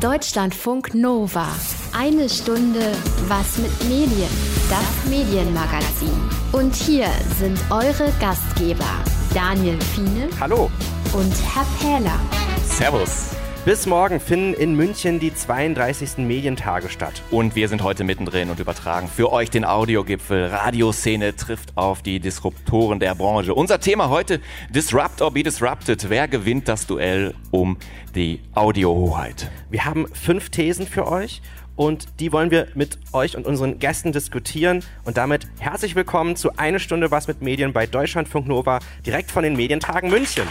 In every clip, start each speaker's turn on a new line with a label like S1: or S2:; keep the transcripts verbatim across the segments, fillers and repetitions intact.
S1: Deutschlandfunk Nova. Eine Stunde was mit Medien. Das Medienmagazin. Und hier sind eure Gastgeber Daniel Fiene.
S2: Hallo.
S1: Und Herr Pähler.
S3: Servus.
S2: Bis morgen finden in München die zweiunddreißigsten Medientage statt.
S3: Und wir sind heute mittendrin und übertragen für euch den Audiogipfel. Radioszene trifft auf die Disruptoren der Branche. Unser Thema heute: Disrupt or be disrupted. Wer gewinnt das Duell um die Audiohoheit?
S2: Wir haben fünf Thesen für euch und die wollen wir mit euch und unseren Gästen diskutieren. Und damit herzlich willkommen zu Eine Stunde was mit Medien bei Deutschlandfunk Nova, direkt von den Medientagen München.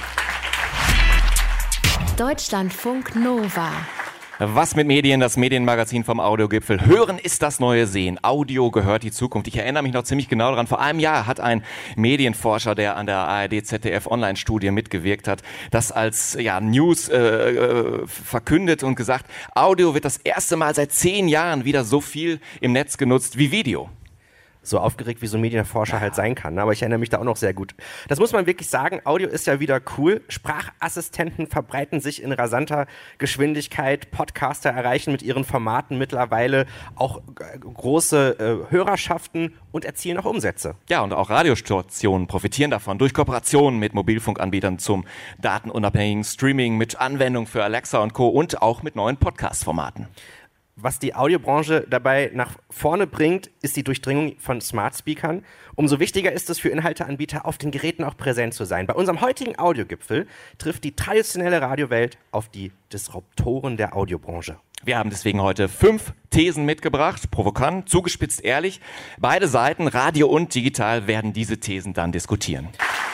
S1: Deutschlandfunk Nova.
S3: Was mit Medien, das Medienmagazin vom Audiogipfel. Hören ist das neue Sehen. Audio gehört die Zukunft. Ich erinnere mich noch ziemlich genau daran. Vor einem Jahr hat ein Medienforscher, der an der A R D Z D F Online-Studie mitgewirkt hat, das als ja, News äh, äh, verkündet und gesagt, Audio wird das erste Mal seit zehn Jahren wieder so viel im Netz genutzt wie Video.
S2: So aufgeregt, wie so ein Medienforscher halt sein kann. Aber ich erinnere mich da auch noch sehr gut. Das muss man wirklich sagen, Audio ist ja wieder cool. Sprachassistenten verbreiten sich in rasanter Geschwindigkeit. Podcaster erreichen mit ihren Formaten mittlerweile auch große äh, Hörerschaften und erzielen auch Umsätze.
S3: Ja, und auch Radiostationen profitieren davon durch Kooperationen mit Mobilfunkanbietern zum datenunabhängigen Streaming, mit Anwendung für Alexa und Co. und auch mit neuen Podcast-Formaten.
S2: Was die Audiobranche dabei nach vorne bringt, ist die Durchdringung von Smart Speakern. Umso wichtiger ist es für Inhalteanbieter, auf den Geräten auch präsent zu sein. Bei unserem heutigen Audiogipfel trifft die traditionelle Radiowelt auf die Disruptoren der Audiobranche.
S3: Wir haben deswegen heute fünf Thesen mitgebracht, provokant, zugespitzt, ehrlich. Beide Seiten, Radio und digital, werden diese Thesen dann diskutieren.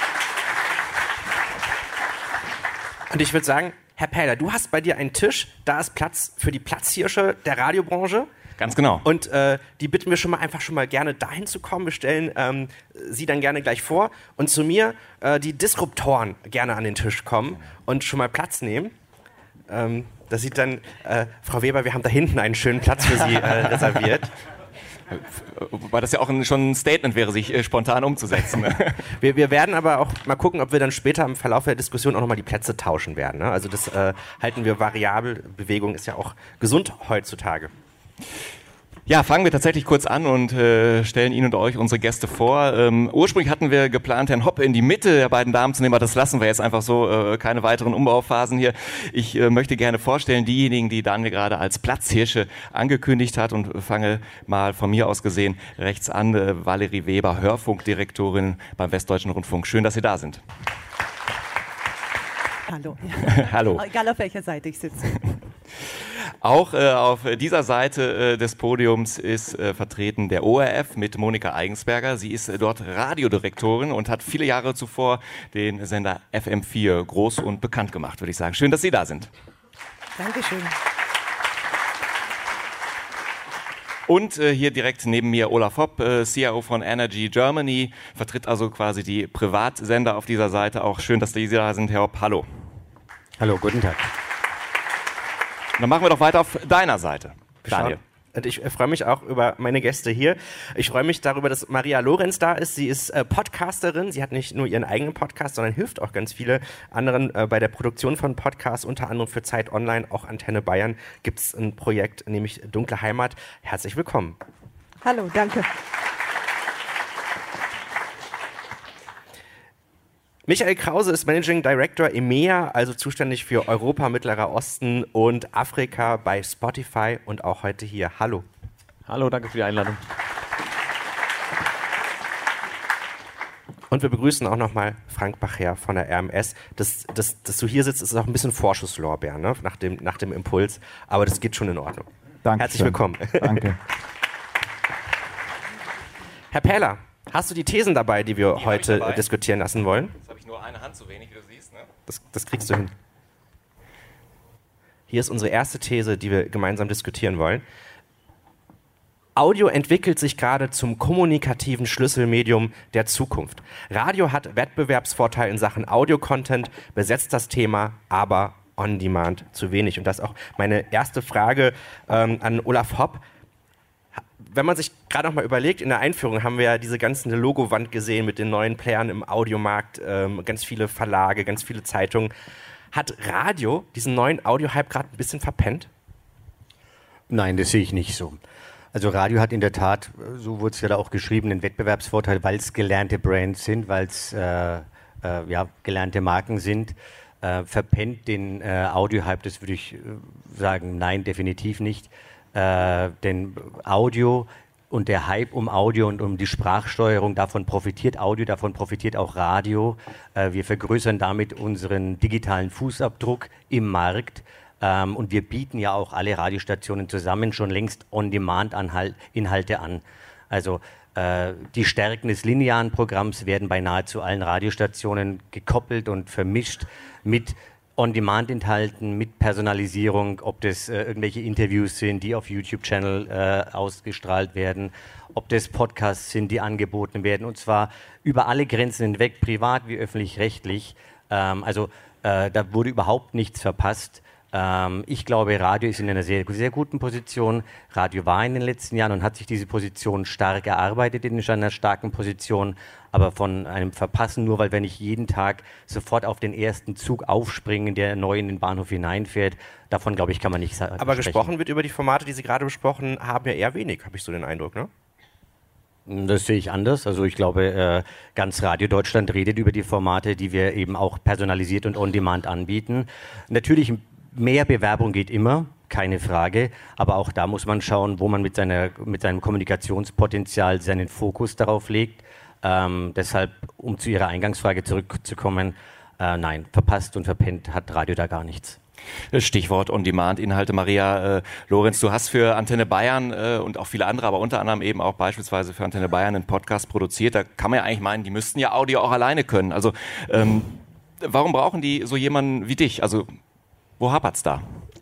S2: Und ich würde sagen, Herr Pähler, du hast bei dir einen Tisch, da ist Platz für die Platzhirsche der Radiobranche.
S3: Ganz genau.
S2: Und äh, die bitten wir schon mal einfach schon mal gerne dahin zu kommen. Wir stellen ähm, sie dann gerne gleich vor. Und zu mir äh, die Disruptoren gerne an den Tisch kommen und schon mal Platz nehmen. Ähm, das sieht dann, äh, Frau Weber, wir haben da hinten einen schönen Platz für Sie äh, reserviert.
S3: Wobei das ja auch ein, schon ein Statement wäre, sich äh, spontan umzusetzen.
S2: wir, wir werden aber auch mal gucken, ob wir dann später im Verlauf der Diskussion auch nochmal die Plätze tauschen werden. Ne? Also das äh, halten wir variabel. Bewegung ist ja auch gesund heutzutage.
S3: Ja, fangen wir tatsächlich kurz an und äh, stellen Ihnen und euch unsere Gäste vor. Ähm, ursprünglich hatten wir geplant, Herrn Hoppe in die Mitte der beiden Damen zu nehmen, aber das lassen wir jetzt einfach so, äh, keine weiteren Umbauphasen hier. Ich äh, möchte gerne vorstellen, diejenigen, die Daniel gerade als Platzhirsche angekündigt hat, und fange mal von mir aus gesehen rechts an, äh, Valerie Weber, Hörfunkdirektorin beim Westdeutschen Rundfunk. Schön, dass Sie da sind.
S4: Hallo.
S3: Hallo.
S4: Egal auf welcher Seite ich sitze.
S3: Auch äh, auf dieser Seite äh, des Podiums ist äh, vertreten der O R F mit Monika Eigensberger. Sie ist äh, dort Radiodirektorin und hat viele Jahre zuvor den Sender F M vier groß und bekannt gemacht, würde ich sagen. Schön, dass Sie da sind.
S4: Dankeschön.
S3: Und äh, hier direkt neben mir Olaf Hopp, äh, C I O von Energy Germany, vertritt also quasi die Privatsender auf dieser Seite. Auch schön, dass Sie da sind, Herr Hopp. Hallo.
S2: Hallo, guten Tag.
S3: Dann machen wir doch weiter auf deiner Seite, Daniel.
S2: Und ich freue mich auch über meine Gäste hier. Ich freue mich darüber, dass Maria Lorenz da ist. Sie ist äh, Podcasterin. Sie hat nicht nur ihren eigenen Podcast, sondern hilft auch ganz viele anderen äh, bei der Produktion von Podcasts, unter anderem für Zeit Online, auch Antenne Bayern gibt es ein Projekt, nämlich Dunkle Heimat. Herzlich willkommen.
S4: Hallo, danke.
S2: Michael Krause ist Managing Director E M E A, also zuständig für Europa, Mittlerer Osten und Afrika bei Spotify und auch heute hier. Hallo.
S5: Hallo, danke für die Einladung.
S2: Und wir begrüßen auch nochmal Frank Bacher von der R M S. Das, das, dass du hier sitzt, ist auch ein bisschen Vorschusslorbeer, ne? nach, dem, nach dem Impuls, aber das geht schon in Ordnung.
S5: Danke.
S2: Herzlich willkommen.
S5: Danke.
S2: Herr Pähler, hast du die Thesen dabei, die wir die heute diskutieren lassen wollen?
S3: Jetzt habe ich nur eine Hand zu wenig, wie du siehst. Ne?
S2: Das, das kriegst du hin. Hier ist unsere erste These, die wir gemeinsam diskutieren wollen. Audio entwickelt sich gerade zum kommunikativen Schlüsselmedium der Zukunft. Radio hat Wettbewerbsvorteil in Sachen Audio-Content, besetzt das Thema aber on-demand zu wenig. Und das ist auch meine erste Frage ähm, an Olaf Hopp. Wenn man sich gerade noch mal überlegt, in der Einführung haben wir ja diese ganze Logowand gesehen mit den neuen Playern im Audiomarkt, ähm, ganz viele Verlage, ganz viele Zeitungen. Hat Radio diesen neuen Audio-Hype gerade ein bisschen verpennt?
S6: Nein, das sehe ich nicht so. Also Radio hat in der Tat, so wurde es ja da auch geschrieben, einen Wettbewerbsvorteil, weil es gelernte Brands sind, weil es äh, äh, ja, gelernte Marken sind. Äh, verpennt den äh, Audio-Hype, das würde ich äh, sagen, nein, definitiv nicht. Äh, denn Audio und der Hype um Audio und um die Sprachsteuerung, davon profitiert Audio, davon profitiert auch Radio. Äh, wir vergrößern damit unseren digitalen Fußabdruck im Markt. Ähm, und wir bieten ja auch alle Radiostationen zusammen schon längst On-Demand-Inhalte an. Also äh, die Stärken des linearen Programms werden bei nahezu allen Radiostationen gekoppelt und vermischt mit On-Demand-Inhalten, mit Personalisierung, ob das äh, irgendwelche Interviews sind, die auf YouTube-Channel äh, ausgestrahlt werden, ob das Podcasts sind, die angeboten werden, und zwar über alle Grenzen hinweg, privat wie öffentlich-rechtlich. Ähm, also äh, da wurde überhaupt nichts verpasst. Ähm, ich glaube, Radio ist in einer sehr, sehr guten Position. Radio war in den letzten Jahren und hat sich diese Position stark erarbeitet in einer starken Position. Aber von einem Verpassen, nur weil wir nicht jeden Tag sofort auf den ersten Zug aufspringen, der neu in den Bahnhof hineinfährt, davon, glaube ich, kann man nicht sagen.
S2: Aber sprechen. Gesprochen wird über die Formate, die Sie gerade besprochen haben, ja eher wenig, habe ich so den Eindruck, ne?
S6: Das sehe ich anders. Also ich glaube, äh, ganz Radio Deutschland redet über die Formate, die wir eben auch personalisiert und on-demand anbieten. Natürlich mehr Bewerbung geht immer, keine Frage, aber auch da muss man schauen, wo man mit, seiner, mit seinem Kommunikationspotenzial seinen Fokus darauf legt. Ähm, deshalb, um zu Ihrer Eingangsfrage zurückzukommen, äh, nein, verpasst und verpennt hat Radio da gar nichts.
S3: Stichwort On-Demand-Inhalte. Maria äh, Lorenz, du hast für Antenne Bayern äh, und auch viele andere, aber unter anderem eben auch beispielsweise für Antenne Bayern einen Podcast produziert. Da kann man ja eigentlich meinen, die müssten ja Audio auch alleine können. Also ähm, warum brauchen die so jemanden wie dich? Also wo hapert's da?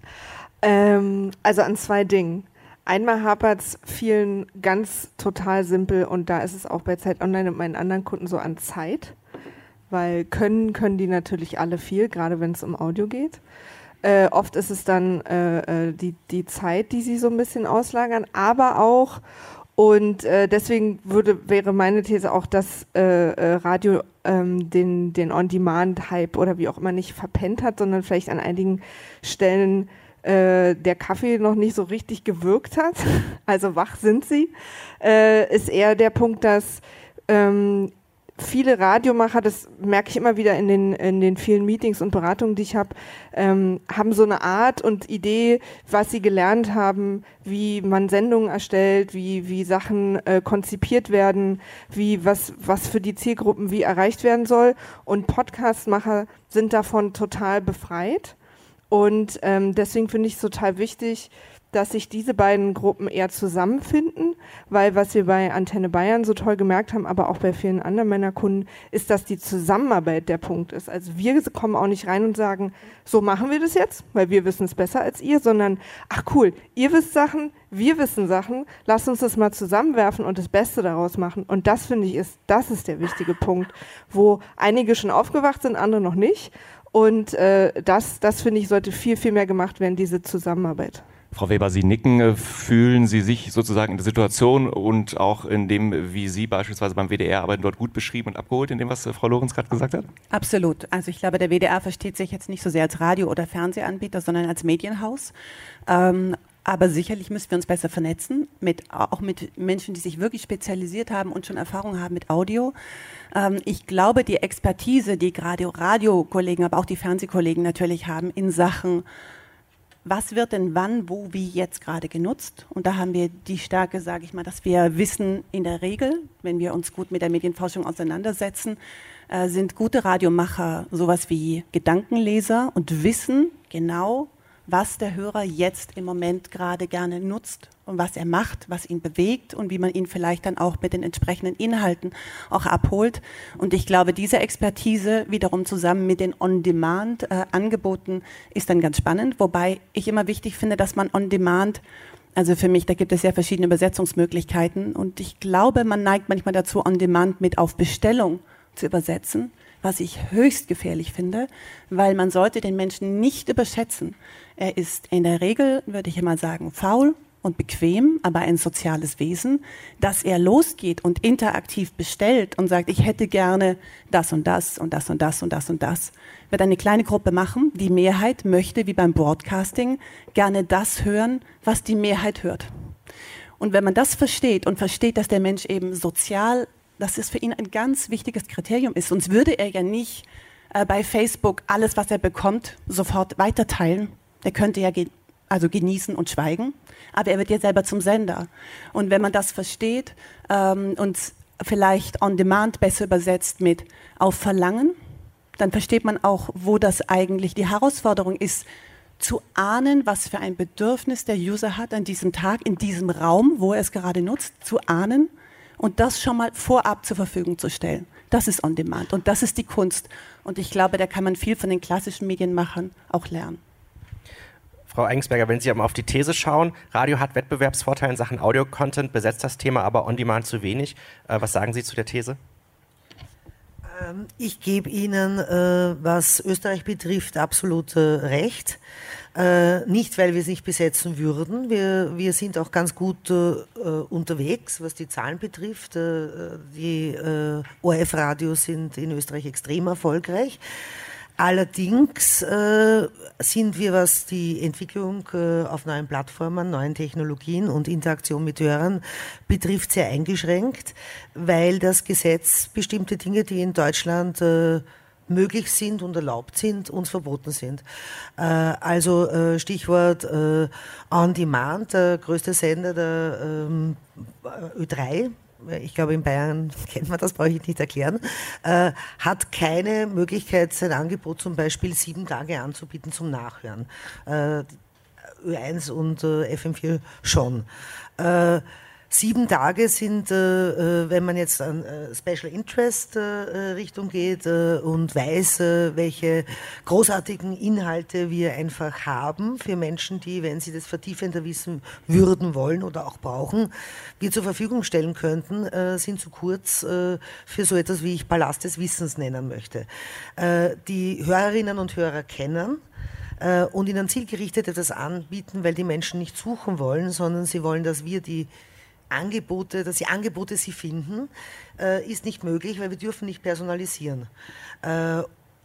S7: Ähm, also an zwei Dingen. Einmal hapert es vielen ganz total simpel, und da ist es auch bei Zeit Online und meinen anderen Kunden so, an Zeit, weil können können die natürlich alle viel, gerade wenn es um Audio geht. Äh, oft ist es dann äh, die, die Zeit, die sie so ein bisschen auslagern, aber auch, und äh, deswegen würde, wäre meine These auch, dass äh, äh, Radio ähm, den, den On-Demand-Hype oder wie auch immer nicht verpennt hat, sondern vielleicht an einigen Stellen der Kaffee noch nicht so richtig gewirkt hat, also wach sind sie, äh, ist eher der Punkt, dass ähm, viele Radiomacher, das merke ich immer wieder in den, in den vielen Meetings und Beratungen, die ich habe, ähm, haben so eine Art und Idee, was sie gelernt haben, wie man Sendungen erstellt, wie, wie Sachen äh, konzipiert werden, wie was, was für die Zielgruppen wie erreicht werden soll, und Podcastmacher sind davon total befreit. Und ähm, deswegen finde ich es total wichtig, dass sich diese beiden Gruppen eher zusammenfinden, weil was wir bei Antenne Bayern so toll gemerkt haben, aber auch bei vielen anderen meiner Kunden, ist, dass die Zusammenarbeit der Punkt ist. Also wir kommen auch nicht rein und sagen, so machen wir das jetzt, weil wir wissen es besser als ihr, sondern, ach cool, ihr wisst Sachen, wir wissen Sachen, lasst uns das mal zusammenwerfen und das Beste daraus machen. Und das, finde ich, ist, das ist der wichtige Punkt, wo einige schon aufgewacht sind, andere noch nicht. Und äh, das, das finde ich, sollte viel, viel mehr gemacht werden, diese Zusammenarbeit.
S3: Frau Weber, Sie nicken. Fühlen Sie sich sozusagen in der Situation und auch in dem, wie Sie beispielsweise beim W D R arbeiten, dort gut beschrieben und abgeholt, in dem, was Frau Lorenz gerade gesagt hat?
S8: Absolut. Also ich glaube, der W D R versteht sich jetzt nicht so sehr als Radio- oder Fernsehanbieter, sondern als Medienhaus. Ähm, aber sicherlich müssen wir uns besser vernetzen, mit, auch mit Menschen, die sich wirklich spezialisiert haben und schon Erfahrung haben mit Audio. Ähm, ich glaube, die Expertise, die gerade Radiokollegen, aber auch die Fernsehkollegen natürlich haben in Sachen, was wird denn wann, wo, wie jetzt gerade genutzt? Und da haben wir die Stärke, sage ich mal, dass wir wissen, in der Regel, wenn wir uns gut mit der Medienforschung auseinandersetzen, äh, sind gute Radiomacher sowas wie Gedankenleser und wissen genau, was der Hörer jetzt im Moment gerade gerne nutzt und was er macht, was ihn bewegt und wie man ihn vielleicht dann auch mit den entsprechenden Inhalten auch abholt. Und ich glaube, diese Expertise wiederum zusammen mit den On-Demand-Angeboten äh, ist dann ganz spannend, wobei ich immer wichtig finde, dass man On-Demand, also für mich, da gibt es ja verschiedene Übersetzungsmöglichkeiten, und ich glaube, man neigt manchmal dazu, On-Demand mit auf Bestellung zu übersetzen, was ich höchst gefährlich finde, weil man sollte den Menschen nicht überschätzen. Er ist in der Regel, würde ich immer sagen, faul und bequem, aber ein soziales Wesen, dass er losgeht und interaktiv bestellt und sagt, ich hätte gerne das und das und das und das und das und das. Wird eine kleine Gruppe machen. Die Mehrheit möchte, wie beim Broadcasting, gerne das hören, was die Mehrheit hört. Und wenn man das versteht und versteht, dass der Mensch eben sozial, dass es für ihn ein ganz wichtiges Kriterium ist, sonst würde er ja nicht äh, bei Facebook alles, was er bekommt, sofort weiterteilen. Er könnte ja ge- also genießen und schweigen, aber er wird ja selber zum Sender. Und wenn man das versteht ähm, und vielleicht on demand besser übersetzt mit auf Verlangen, dann versteht man auch, wo das eigentlich die Herausforderung ist, zu ahnen, was für ein Bedürfnis der User hat an diesem Tag, in diesem Raum, wo er es gerade nutzt, zu ahnen und das schon mal vorab zur Verfügung zu stellen. Das ist on demand und das ist die Kunst. Und ich glaube, da kann man viel von den klassischen Medienmachern auch lernen.
S2: Frau Eigensberger, wenn Sie mal auf die These schauen, Radio hat Wettbewerbsvorteile in Sachen Audio-Content, besetzt das Thema aber on demand zu wenig. Äh, was sagen Sie zu der These?
S9: Ich gebe Ihnen, äh, was Österreich betrifft, absolut äh, recht. Äh, nicht, weil wir es nicht besetzen würden. Wir, wir sind auch ganz gut äh, unterwegs, was die Zahlen betrifft. Äh, die äh, O R F-Radios sind in Österreich extrem erfolgreich. Allerdings äh, sind wir, was die Entwicklung äh, auf neuen Plattformen, neuen Technologien und Interaktion mit Hörern betrifft, sehr eingeschränkt, weil das Gesetz bestimmte Dinge, die in Deutschland äh, möglich sind und erlaubt sind, uns verboten sind. Äh, also äh, Stichwort äh, On Demand, der größte Sender der ähm, Ö drei, ich glaube in Bayern kennt man das, brauche ich nicht erklären, äh, hat keine Möglichkeit, sein Angebot zum Beispiel sieben Tage anzubieten zum Nachhören. Äh, Ö eins und äh, F M vier schon. Äh, Sieben Tage sind, äh, wenn man jetzt an äh, Special Interest äh, Richtung geht äh, und weiß, äh, welche großartigen Inhalte wir einfach haben für Menschen, die, wenn sie das vertiefender wissen würden wollen oder auch brauchen, wir zur Verfügung stellen könnten, äh, sind zu kurz äh, für so etwas, wie ich Palast des Wissens nennen möchte. Äh, die Hörerinnen und Hörer kennen äh, und ihnen zielgerichtet etwas anbieten, weil die Menschen nicht suchen wollen, sondern sie wollen, dass wir die Angebote, dass die Angebote sie finden, äh, ist nicht möglich, weil wir dürfen nicht personalisieren. Äh,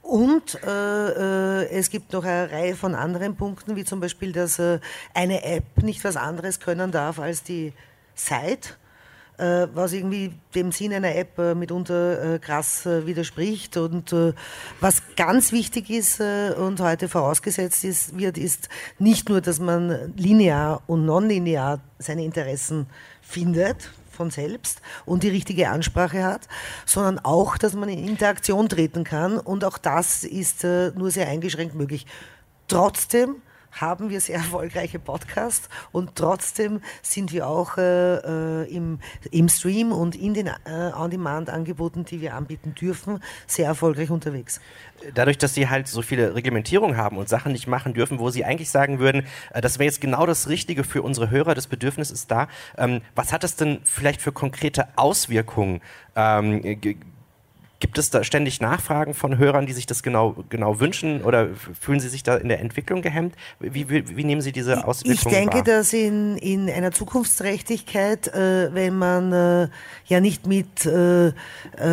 S9: und äh, äh, es gibt noch eine Reihe von anderen Punkten, wie zum Beispiel, dass äh, eine App nicht was anderes können darf als die Site, äh, was irgendwie dem Sinn einer App äh, mitunter äh, krass äh, widerspricht. Und äh, was ganz wichtig ist äh, und heute vorausgesetzt ist, wird, ist nicht nur, dass man linear und nonlinear seine Interessen findet von selbst und die richtige Ansprache hat, sondern auch, dass man in Interaktion treten kann und auch das ist äh, nur sehr eingeschränkt möglich. Trotzdem haben wir sehr erfolgreiche Podcasts und trotzdem sind wir auch äh, im, im Stream und in den äh, On-Demand-Angeboten, die wir anbieten dürfen, sehr erfolgreich unterwegs.
S2: Dadurch, dass Sie halt so viele Reglementierungen haben und Sachen nicht machen dürfen, wo Sie eigentlich sagen würden, äh, das wäre jetzt genau das Richtige für unsere Hörer, das Bedürfnis ist da. Ähm, was hat es denn vielleicht für konkrete Auswirkungen? Ähm, g- Gibt es da ständig Nachfragen von Hörern, die sich das genau, genau wünschen oder fühlen Sie sich da in der Entwicklung gehemmt? Wie, wie, wie nehmen Sie diese Auswirkungen
S9: Ich denke,
S2: wahr?
S9: dass in, in einer Zukunftsträchtigkeit, äh, wenn man äh, ja nicht mit, äh, äh,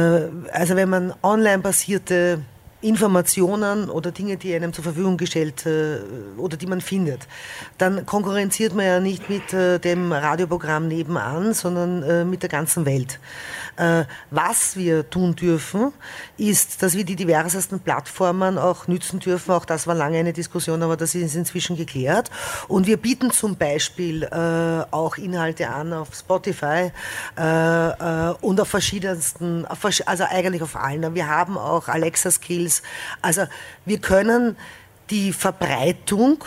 S9: also wenn man online-basierte Informationen oder Dinge, die einem zur Verfügung gestellt äh, oder die man findet, dann konkurrenziert man ja nicht mit äh, dem Radioprogramm nebenan, sondern äh, mit der ganzen Welt. Äh, was wir tun dürfen, ist, dass wir die diversesten Plattformen auch nützen dürfen. Auch das war lange eine Diskussion, aber das ist inzwischen geklärt. Und wir bieten zum Beispiel äh, auch Inhalte an auf Spotify äh, äh, und auf verschiedensten, auf, also eigentlich auf allen. Wir haben auch Alexa-Skills. Also wir können die Verbreitung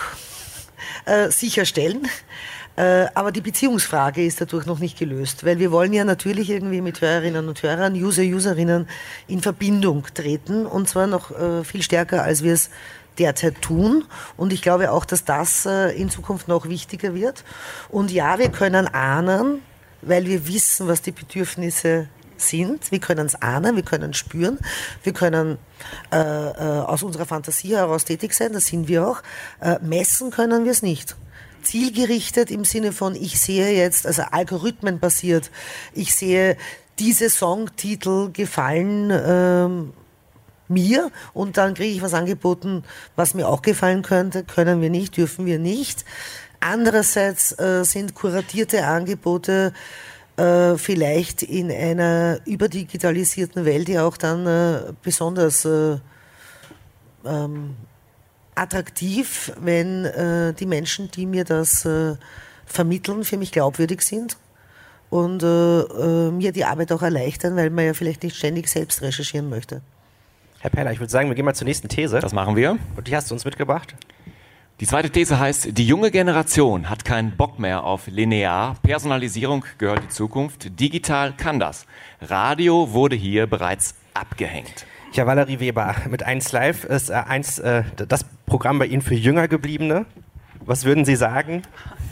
S9: äh, sicherstellen, äh, aber die Beziehungsfrage ist dadurch noch nicht gelöst, weil wir wollen ja natürlich irgendwie mit Hörerinnen und Hörern, User, Userinnen in Verbindung treten und zwar noch äh, viel stärker, als wir es derzeit tun und ich glaube auch, dass das äh, in Zukunft noch wichtiger wird und ja, wir können ahnen, weil wir wissen, was die Bedürfnisse sind. Wir können es ahnen, wir können spüren, wir können äh, äh, aus unserer Fantasie heraus tätig sein, das sind wir auch. Äh, messen können wir es nicht. zielgerichtet im Sinne von, ich sehe jetzt, also algorithmenbasiert, ich sehe, diese Songtitel gefallen ähm, mir und dann kriege ich was angeboten, was mir auch gefallen könnte, können wir nicht, dürfen wir nicht. Andererseits äh, sind kuratierte Angebote äh, vielleicht in einer überdigitalisierten Welt ja auch dann äh, besonders äh, ähm, attraktiv, wenn äh, die Menschen, die mir das äh, vermitteln, für mich glaubwürdig sind und äh, äh, mir die Arbeit auch erleichtern, weil man ja vielleicht nicht ständig selbst recherchieren möchte.
S2: Herr Perler, ich würde sagen, wir gehen mal zur nächsten These.
S3: Das machen wir.
S2: Und die hast du uns mitgebracht?
S3: Die zweite These heißt, die junge Generation hat keinen Bock mehr auf linear. Personalisierung gehört die Zukunft. Digital kann das. Radio wurde hier bereits abgehängt.
S2: Ja, Valerie Weber, mit eins Live ist äh, eins, äh, das Programm bei Ihnen für jünger Gebliebene. Was würden Sie sagen?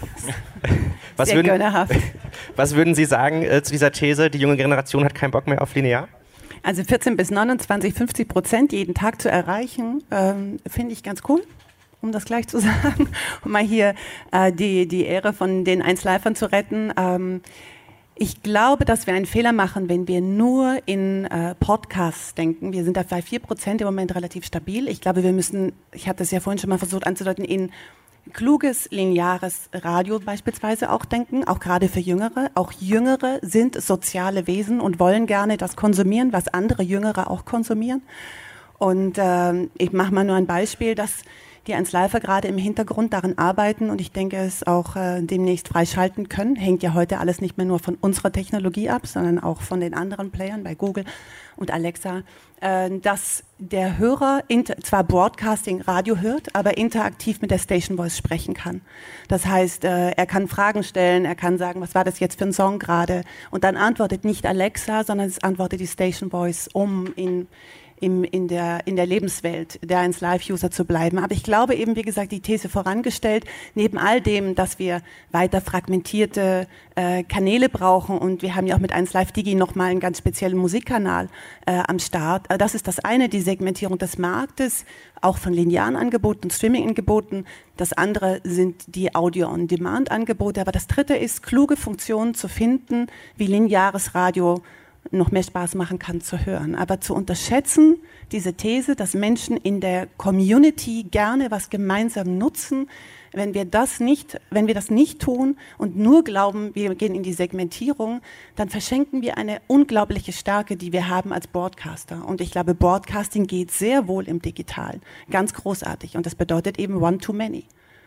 S2: Was
S8: Sehr
S2: würden,
S8: gönnerhaft.
S2: Was würden Sie sagen äh, zu dieser These, die junge Generation hat keinen Bock mehr auf linear?
S8: Also vierzehn bis neunundzwanzig, fünfzig Prozent jeden Tag zu erreichen, ähm, finde ich ganz cool, um das gleich zu sagen, um mal hier äh, die, die Ehre von den eins Livern zu retten. Ähm, ich glaube, dass wir einen Fehler machen, wenn wir nur in äh, Podcasts denken. Wir sind da bei vier Prozent im Moment relativ stabil. Ich glaube, wir müssen, ich hatte es ja vorhin schon mal versucht anzudeuten, in kluges, lineares Radio beispielsweise auch denken, auch gerade für Jüngere. Auch Jüngere sind soziale Wesen und wollen gerne das konsumieren, was andere Jüngere auch konsumieren. Und ähm, ich mache mal nur ein Beispiel, dass die eins Lifer gerade im Hintergrund daran arbeiten und ich denke, es auch äh, demnächst freischalten können. Hängt ja heute alles nicht mehr nur von unserer Technologie ab, sondern auch von den anderen Playern bei Google und Alexa, äh, dass der Hörer inter- zwar Broadcasting Radio hört, aber interaktiv mit der Station Voice sprechen kann. Das heißt, äh, er kann Fragen stellen, er kann sagen, was war das jetzt für ein Song gerade? Und dann antwortet nicht Alexa, sondern es antwortet die Station Voice, um in Im, in, der, in der Lebenswelt der eins Live-User zu bleiben. Aber ich glaube eben, wie gesagt, die These vorangestellt, neben all dem, dass wir weiter fragmentierte äh, Kanäle brauchen und wir haben ja auch mit eins Live Digi nochmal einen ganz speziellen Musikkanal äh, am Start. Das ist das eine, die Segmentierung des Marktes, auch von linearen Angeboten und Streaming-Angeboten. Das andere sind die Audio-on-Demand-Angebote. Aber das dritte ist, kluge Funktionen zu finden, wie lineares Radio noch mehr Spaß machen kann zu hören. Aber zu unterschätzen, diese These, dass Menschen in der Community gerne was gemeinsam nutzen, wenn wir das nicht, wenn wir das nicht tun und nur glauben, wir gehen in die Segmentierung, dann verschenken wir eine unglaubliche Stärke, die wir haben als Broadcaster. Und ich glaube, Broadcasting geht sehr wohl im Digitalen. Ganz großartig. Und das bedeutet eben one too many.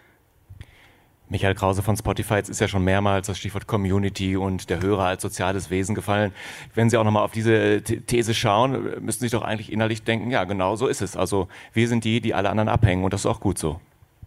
S3: Michael Krause von Spotify, jetzt ist ja schon mehrmals das Stichwort Community und der Hörer als soziales Wesen gefallen. Wenn Sie auch nochmal auf diese These schauen, müssten Sie doch eigentlich innerlich denken, ja, genau so ist es. Also wir sind die, die alle anderen abhängen und das ist auch gut so.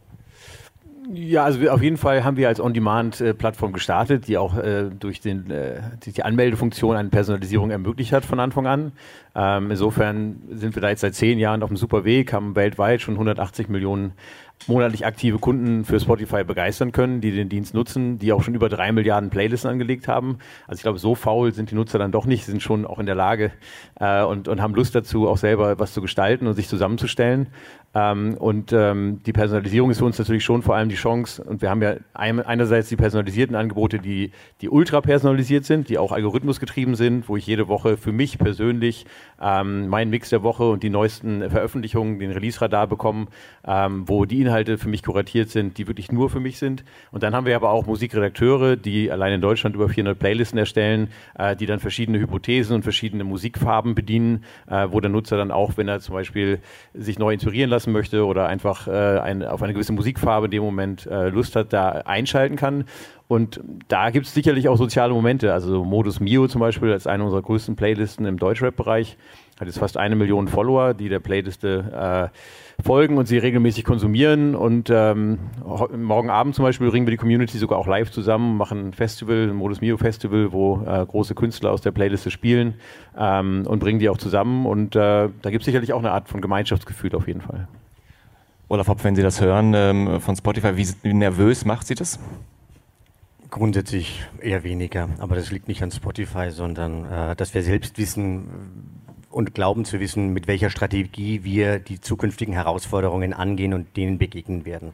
S5: Ja, also wir, auf jeden Fall haben wir als On-Demand-Plattform gestartet, die auch äh, durch, den, äh, durch die Anmeldefunktion eine Personalisierung ermöglicht hat von Anfang an. Ähm, insofern sind wir da jetzt seit zehn Jahren auf einem super Weg, haben weltweit schon hundertachtzig Millionen monatlich aktive Kunden für Spotify begeistern können, die den Dienst nutzen, die auch schon über drei Milliarden Playlisten angelegt haben. Also ich glaube, so faul sind die Nutzer dann doch nicht, sind schon auch in der Lage äh, und, und haben Lust dazu, auch selber was zu gestalten und sich zusammenzustellen. Ähm, und ähm, die Personalisierung ist für uns natürlich schon vor allem die Chance, und wir haben ja ein, einerseits die personalisierten Angebote, die, die ultra personalisiert sind, die auch algorithmusgetrieben sind, wo ich jede Woche für mich persönlich ähm, meinen Mix der Woche und die neuesten Veröffentlichungen, den Release-Radar bekomme, ähm, wo die Inhalte für mich kuratiert sind, die wirklich nur für mich sind. Und dann haben wir aber auch Musikredakteure, die allein in Deutschland über vierhundert Playlisten erstellen, äh, die dann verschiedene Hypothesen und verschiedene Musikfarben bedienen, äh, wo der Nutzer dann auch, wenn er zum Beispiel sich neu inspirieren lassen möchte oder einfach äh, ein, auf eine gewisse Musikfarbe in dem Moment äh, Lust hat, da einschalten kann. Und da gibt es sicherlich auch soziale Momente. Also Modus Mio zum Beispiel als eine unserer größten Playlisten im Deutschrap-Bereich hat jetzt fast eine Million Follower, die der Playliste äh, folgen und sie regelmäßig konsumieren. Und ähm, morgen Abend zum Beispiel bringen wir die Community sogar auch live zusammen, machen ein Festival, ein Modus Mio Festival, wo äh, große Künstler aus der Playliste spielen ähm, und bringen die auch zusammen. Und äh, da gibt es sicherlich auch eine Art von Gemeinschaftsgefühl auf jeden Fall.
S3: Olaf Hopp, wenn Sie das hören ähm, von Spotify, wie, wie nervös macht Sie das?
S6: Grundsätzlich eher weniger, aber das liegt nicht an Spotify, sondern äh, dass wir selbst wissen und glauben zu wissen, mit welcher Strategie wir die zukünftigen Herausforderungen angehen und denen begegnen werden.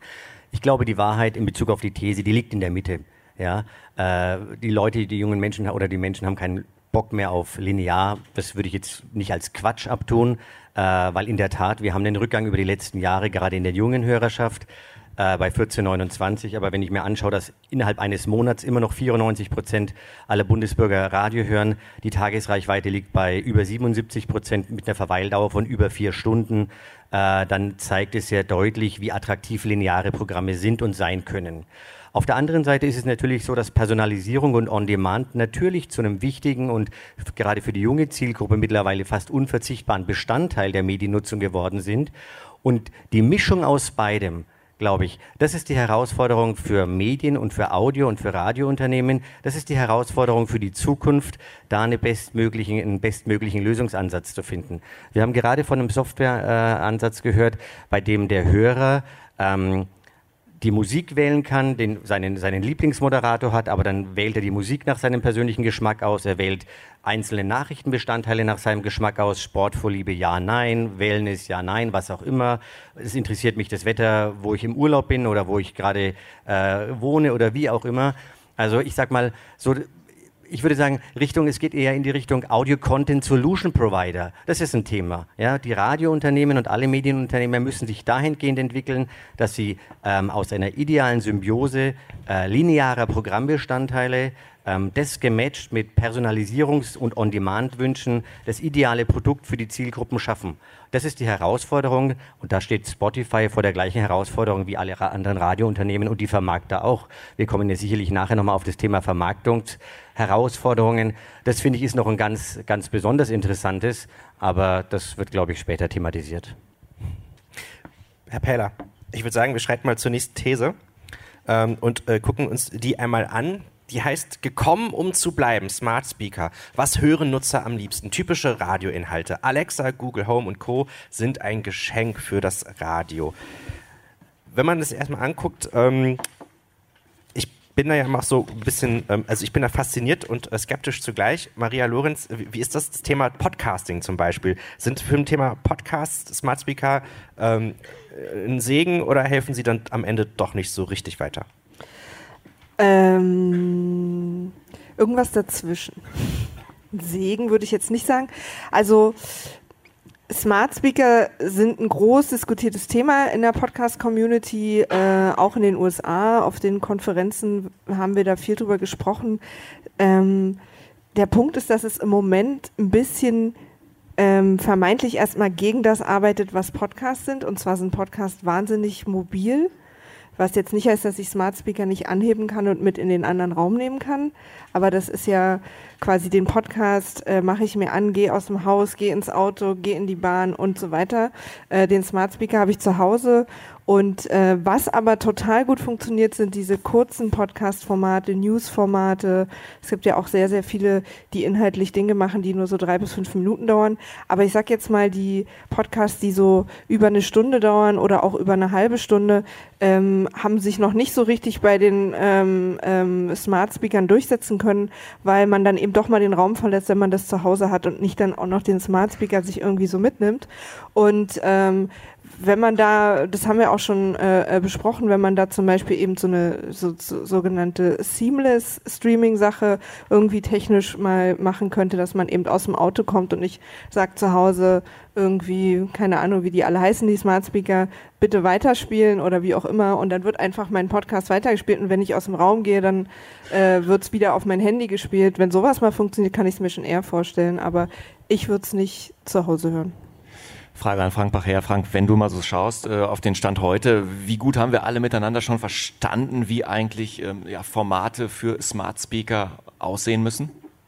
S6: Ich glaube, die Wahrheit in Bezug auf die These, die liegt in der Mitte. Ja? Äh, die Leute, die jungen Menschen oder die Menschen haben keinen Bock mehr auf linear. Das würde ich jetzt nicht als Quatsch abtun, äh, weil in der Tat, wir haben den Rückgang über die letzten Jahre, gerade in der jungen Hörerschaft, äh, bei vierzehn Komma neunundzwanzig. Aber wenn ich mir anschaue, dass innerhalb eines Monats immer noch vierundneunzig Prozent aller Bundesbürger Radio hören, die Tagesreichweite liegt bei über siebenundsiebzig Prozent mit einer Verweildauer von über vier Stunden, äh, dann zeigt es sehr deutlich, wie attraktiv lineare Programme sind und sein können. Auf der anderen Seite ist es natürlich so, dass Personalisierung und On-Demand natürlich zu einem wichtigen und gerade für die junge Zielgruppe mittlerweile fast unverzichtbaren Bestandteil der Mediennutzung geworden sind. Und die Mischung aus beidem, glaube ich, das ist die Herausforderung für Medien und für Audio- und für Radiounternehmen. Das ist die Herausforderung für die Zukunft, da eine bestmöglichen, einen bestmöglichen Lösungsansatz zu finden. Wir haben gerade von einem Softwareansatz äh, gehört, bei dem der Hörer ähm, die Musik wählen kann, den, seinen, seinen Lieblingsmoderator hat, aber dann wählt er die Musik nach seinem persönlichen Geschmack aus, er wählt einzelne Nachrichtenbestandteile nach seinem Geschmack aus, Sportvorliebe ja, nein, Wellness ja, nein, was auch immer. Es interessiert mich das Wetter, wo ich im Urlaub bin oder wo ich gerade äh, wohne oder wie auch immer. Also ich sag mal, so ich würde sagen, Richtung, es geht eher in die Richtung Audio Content Solution Provider. Das ist ein Thema. Ja? Die Radiounternehmen und alle Medienunternehmer müssen sich dahingehend entwickeln, dass sie ähm, aus einer idealen Symbiose äh, linearer Programmbestandteile, ähm, das gematcht mit Personalisierungs- und On-Demand-Wünschen, das ideale Produkt für die Zielgruppen schaffen. Das ist die Herausforderung und da steht Spotify vor der gleichen Herausforderung wie alle anderen Radiounternehmen und die Vermarkter auch. Wir kommen ja sicherlich nachher nochmal auf das Thema Vermarktungsherausforderungen. Das finde ich ist noch ein ganz, ganz besonders interessantes, aber das wird, glaube ich, später thematisiert.
S2: Herr Pähler, ich würde sagen, wir schreiten mal zur nächsten These ähm, und äh, gucken uns die einmal an. Die heißt gekommen, um zu bleiben, Smart Speaker. Was hören Nutzer am liebsten? Typische Radioinhalte. Alexa, Google Home und Co. sind ein Geschenk für das Radio. Wenn man das erstmal anguckt, ähm, ich bin da ja immer so ein bisschen, ähm, also ich bin da fasziniert und äh, skeptisch zugleich. Maria Lorenz, wie, wie ist das, das Thema Podcasting zum Beispiel? Sind für ein Thema Podcast, Smart Speaker ähm, ein Segen oder helfen sie dann am Ende doch nicht so richtig weiter?
S7: Ähm, irgendwas dazwischen. Segen würde ich jetzt nicht sagen. Also Smart Speaker sind ein groß diskutiertes Thema in der Podcast-Community, äh, auch in den U S A. Auf den Konferenzen haben wir da viel drüber gesprochen. Ähm, der Punkt ist, dass es im Moment ein bisschen ähm, vermeintlich erstmal gegen das arbeitet, was Podcasts sind. Und zwar sind Podcasts wahnsinnig mobil. Was jetzt nicht heißt, dass ich Smart Speaker nicht anheben kann und mit in den anderen Raum nehmen kann. Aber das ist ja quasi den Podcast, äh, mache ich mir an, gehe aus dem Haus, gehe ins Auto, gehe in die Bahn und so weiter. Äh, den Smart Speaker habe ich zu Hause. Und äh, was aber total gut funktioniert, sind diese kurzen Podcast-Formate, News-Formate. Es gibt ja auch sehr, sehr viele, die inhaltlich Dinge machen, die nur so drei bis fünf Minuten dauern. Aber ich sag jetzt mal, die Podcasts, die so über eine Stunde dauern oder auch über eine halbe Stunde, ähm, haben sich noch nicht so richtig bei den ähm, ähm, Smart-Speakern durchsetzen können, weil man dann eben doch mal den Raum verlässt, wenn man das zu Hause hat und nicht dann auch noch den Smart-Speaker sich irgendwie so mitnimmt. Und ähm, wenn man da, das haben wir auch schon äh, besprochen, wenn man da zum Beispiel eben so eine so, so, sogenannte Seamless Streaming-Sache irgendwie technisch mal machen könnte, dass man eben aus dem Auto kommt und nicht sagt zu Hause irgendwie, keine Ahnung, wie die alle heißen, die Smart Speaker, bitte weiterspielen oder wie auch immer und dann wird einfach mein Podcast weitergespielt und wenn ich aus dem Raum gehe, dann äh, wird es wieder auf mein Handy gespielt. Wenn sowas mal funktioniert, kann ich es mir schon eher vorstellen, aber ich würde es nicht zu Hause hören.
S3: Frage an Frank Bacher. Frank, wenn du mal so schaust äh, auf den Stand heute, wie gut haben wir alle miteinander schon verstanden, wie eigentlich ähm, ja, Formate für Smart Speaker aussehen müssen?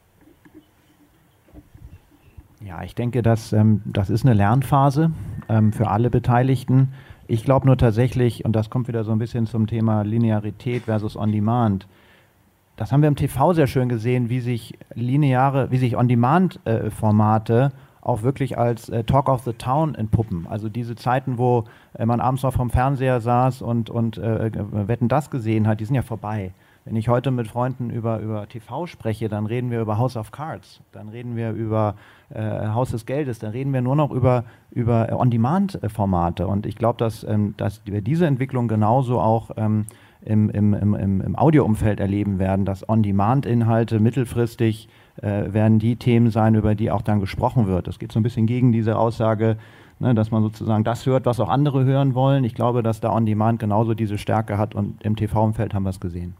S10: Ja, ich denke, dass, ähm, das ist eine Lernphase ähm, für alle Beteiligten. Ich glaube nur tatsächlich, und das kommt wieder so ein bisschen zum Thema Linearität versus On-Demand, das haben wir im T V sehr schön gesehen, wie sich lineare, wie sich On-Demand-Formate auch wirklich als äh, Talk of the Town entpuppen. Also diese Zeiten, wo äh, man abends noch vom Fernseher saß und, und äh, Wetten, das gesehen hat, die sind ja vorbei. Wenn ich heute mit Freunden über, über T V spreche, dann reden wir über House of Cards, dann reden wir über äh, Haus des Geldes, dann reden wir nur noch über, über On-Demand-Formate. Und ich glaube, dass, ähm, dass wir diese Entwicklung genauso auch ähm, im, im, im, im Audioumfeld erleben werden, dass On-Demand-Inhalte mittelfristig äh, werden die Themen sein, über die auch dann gesprochen wird. Das geht so ein bisschen gegen diese Aussage, ne, dass man sozusagen das hört, was auch andere hören wollen. Ich glaube, dass da On-Demand genauso diese Stärke hat und im T V-Umfeld haben wir es gesehen.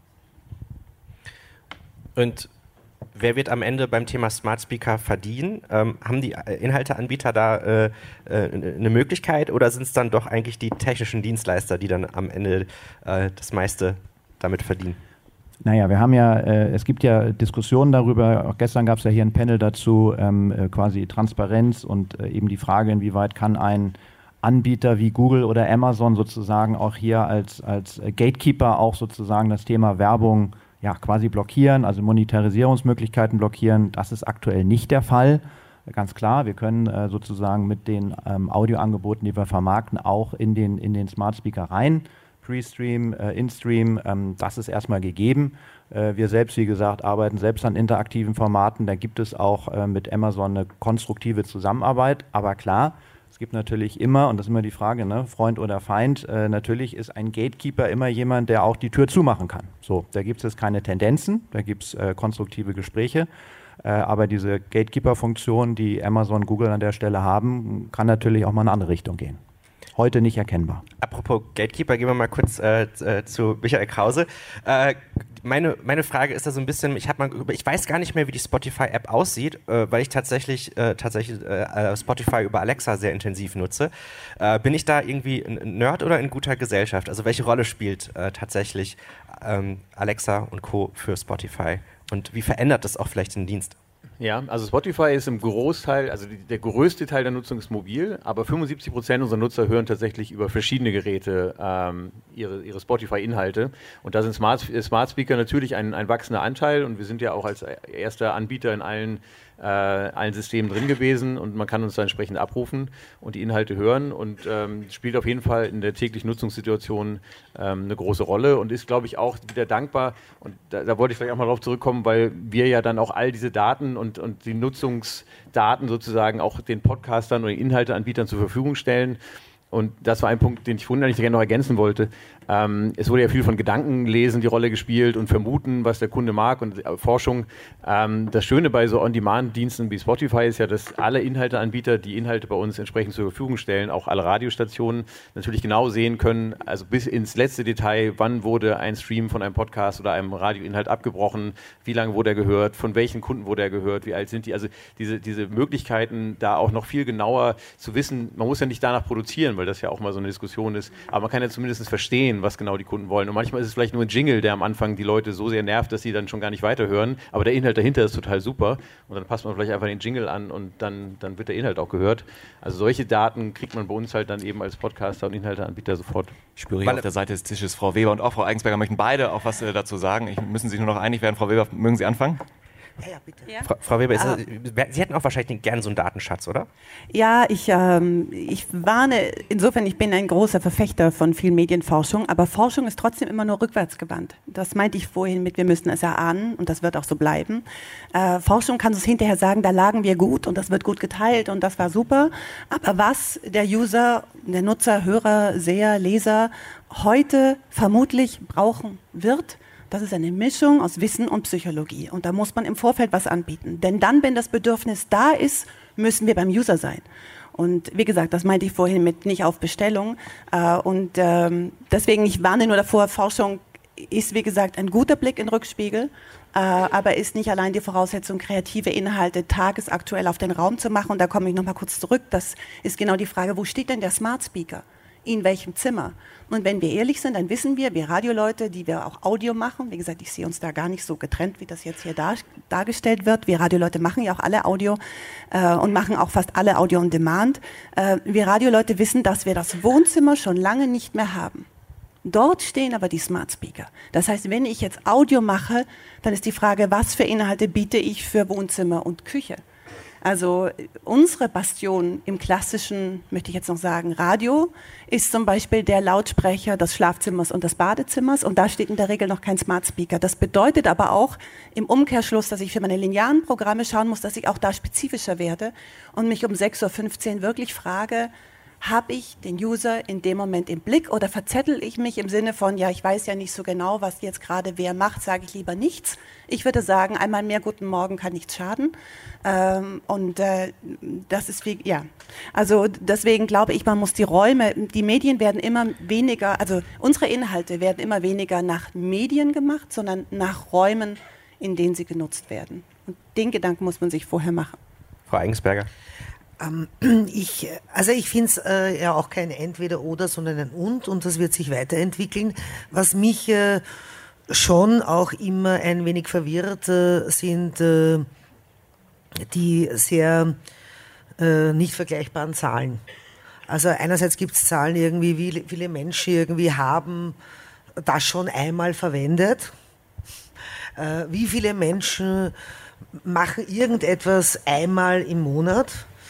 S2: Und wer wird am Ende beim Thema Smart Speaker verdienen? Ähm, haben die Inhalteanbieter da äh, äh, eine Möglichkeit oder sind es dann doch eigentlich die technischen Dienstleister, die dann am Ende äh, das meiste damit verdienen?
S10: Naja, wir haben ja, äh, es gibt ja Diskussionen darüber, auch gestern gab es ja hier ein Panel dazu, ähm, äh, quasi Transparenz und äh, eben die Frage, inwieweit kann ein Anbieter wie Google oder Amazon sozusagen auch hier als, als Gatekeeper auch sozusagen das Thema Werbung ja, quasi blockieren, also Monetarisierungsmöglichkeiten blockieren. Das ist aktuell nicht der Fall. Ganz klar, wir können äh, sozusagen mit den ähm, Audioangeboten, die wir vermarkten, auch in den, in den Smart Speaker rein. Pre-Stream, äh, In-Stream, ähm, das ist erstmal gegeben. Äh, wir selbst, wie gesagt, arbeiten selbst an interaktiven Formaten. Da gibt es auch äh, mit Amazon eine konstruktive Zusammenarbeit. Aber klar, es gibt natürlich immer, und das ist immer die Frage, ne, Freund oder Feind, äh, natürlich ist ein Gatekeeper immer jemand, der auch die Tür zumachen kann. So, da gibt es keine Tendenzen, da gibt es äh, konstruktive Gespräche, äh, aber diese Gatekeeper-Funktion, die Amazon, Google an der Stelle haben, kann natürlich auch mal in eine andere Richtung gehen. Heute nicht erkennbar.
S2: Apropos Gatekeeper, gehen wir mal kurz äh, zu Michael Krause. Äh, meine, meine Frage ist da so ein bisschen, ich, hab mal, ich weiß gar nicht mehr, wie die Spotify-App aussieht, äh, weil ich tatsächlich, äh, tatsächlich äh, Spotify über Alexa sehr intensiv nutze. Äh, bin ich da irgendwie ein Nerd oder in guter Gesellschaft? Also welche Rolle spielt äh, tatsächlich ähm, Alexa und Co. für Spotify? Und wie verändert das auch vielleicht den Dienst?
S5: Ja, also Spotify ist im Großteil, also die, der größte Teil der Nutzung ist mobil, aber fünfundsiebzig Prozent unserer Nutzer hören tatsächlich über verschiedene Geräte ähm, ihre, ihre Spotify-Inhalte. Und da sind Smart, Smart Speaker natürlich ein, ein wachsender Anteil und wir sind ja auch als erster Anbieter in allen äh, allen Systemen drin gewesen und man kann uns da entsprechend abrufen und die Inhalte hören und ähm, spielt auf jeden Fall in der täglichen Nutzungssituation ähm, eine große Rolle und ist, glaube ich, auch wieder dankbar und da, da wollte ich vielleicht auch mal darauf zurückkommen, weil wir ja dann auch all diese Daten und, und die Nutzungsdaten sozusagen auch den Podcastern oder Inhalteanbietern zur Verfügung stellen. Und das war ein Punkt, den ich vorhin eigentlich gerne noch ergänzen wollte. Ähm, es wurde ja viel von Gedankenlesen die Rolle gespielt und Vermuten, was der Kunde mag und äh, Forschung. Ähm, das Schöne bei so On-Demand-Diensten wie Spotify ist ja, dass alle Inhalteanbieter, die Inhalte bei uns entsprechend zur Verfügung stellen, auch alle Radiostationen natürlich genau sehen können, also bis ins letzte Detail, wann wurde ein Stream von einem Podcast oder einem Radioinhalt abgebrochen, wie lange wurde er gehört, von welchen Kunden wurde er gehört, wie alt sind die. Also diese, diese Möglichkeiten, da auch noch viel genauer zu wissen, man muss ja nicht danach produzieren, weil das ja auch mal so eine Diskussion ist, aber man kann ja zumindest verstehen, was genau die Kunden wollen. Und manchmal ist es vielleicht nur ein Jingle, der am Anfang die Leute so sehr nervt, dass sie dann schon gar nicht weiterhören, aber der Inhalt dahinter ist total super und dann passt man vielleicht einfach den Jingle an und dann, dann wird der Inhalt auch gehört. Also solche Daten kriegt man bei uns halt dann eben als Podcaster und Inhalteanbieter sofort.
S3: Ich spüre hier auf der Seite des Tisches, Frau Weber und auch Frau Eigensberger möchten beide auch was äh, dazu sagen. Ich, müssen sich nur noch einig werden. Frau Weber, mögen Sie anfangen?
S9: Ja, ja, bitte.
S2: Ja. Frau, Frau Weber, ist das, Sie hätten auch wahrscheinlich gerne so einen Datenschatz, oder?
S8: Ja, ich, ähm, ich warne, insofern, ich bin ein großer Verfechter von viel Medienforschung, aber Forschung ist trotzdem immer nur rückwärtsgewandt. Das meinte ich vorhin mit, wir müssen es erahnen und das wird auch so bleiben. Äh, Forschung kann uns hinterher sagen, da lagen wir gut und das wird gut geteilt und das war super, aber was der User, der Nutzer, Hörer, Seher, Leser heute vermutlich brauchen wird, das ist eine Mischung aus Wissen und Psychologie. Und da muss man im Vorfeld was anbieten. Denn dann, wenn das Bedürfnis da ist, müssen wir beim User sein. Und wie gesagt, das meinte ich vorhin mit nicht auf Bestellung. Und deswegen, ich warne nur davor, Forschung ist, wie gesagt, ein guter Blick in den Rückspiegel, aber ist nicht allein die Voraussetzung, kreative Inhalte tagesaktuell auf den Raum zu machen. Und da komme ich nochmal kurz zurück. Das ist genau die Frage, wo steht denn der Smart Speaker? In welchem Zimmer? Und wenn wir ehrlich sind, dann wissen wir, wir Radioleute, die wir auch Audio machen, wie gesagt, ich sehe uns da gar nicht so getrennt, wie das jetzt hier dar, dargestellt wird. Wir Radioleute machen ja auch alle Audio äh, und machen auch fast alle Audio on Demand. Äh, wir Radioleute wissen, dass wir das Wohnzimmer schon lange nicht mehr haben. Dort stehen aber die Smart Speaker. Das heißt, wenn ich jetzt Audio mache, dann ist die Frage, was für Inhalte biete ich für Wohnzimmer und Küche? Also unsere Bastion im klassischen, möchte ich jetzt noch sagen, Radio, ist zum Beispiel der Lautsprecher des Schlafzimmers und des Badezimmers und da steht in der Regel noch kein Smart Speaker. Das bedeutet aber auch im Umkehrschluss, dass ich für meine linearen Programme schauen muss, dass ich auch da spezifischer werde und mich um sechs Uhr fünfzehn wirklich frage, habe ich den User in dem Moment im Blick oder verzettel ich mich im Sinne von, ja, ich weiß ja nicht so genau, was jetzt gerade wer macht, sage ich lieber nichts. Ich würde sagen, einmal mehr Guten Morgen kann nichts schaden. Ähm, und äh, das ist wie, ja, also deswegen glaube ich, man muss die Räume, die Medien werden immer weniger, also unsere Inhalte werden immer weniger nach Medien gemacht, sondern nach Räumen, in denen sie genutzt werden. Und den Gedanken muss man sich vorher machen.
S2: Frau Eigensberger.
S9: Ich, also ich finde es äh, ja auch kein Entweder-Oder, sondern ein Und und das wird sich weiterentwickeln. Was mich äh, schon auch immer ein wenig verwirrt, äh, sind äh, die sehr äh, nicht vergleichbaren Zahlen. Also einerseits gibt es Zahlen irgendwie, wie viele Menschen irgendwie haben das schon einmal verwendet. Äh, wie viele Menschen machen irgendetwas einmal im Monat?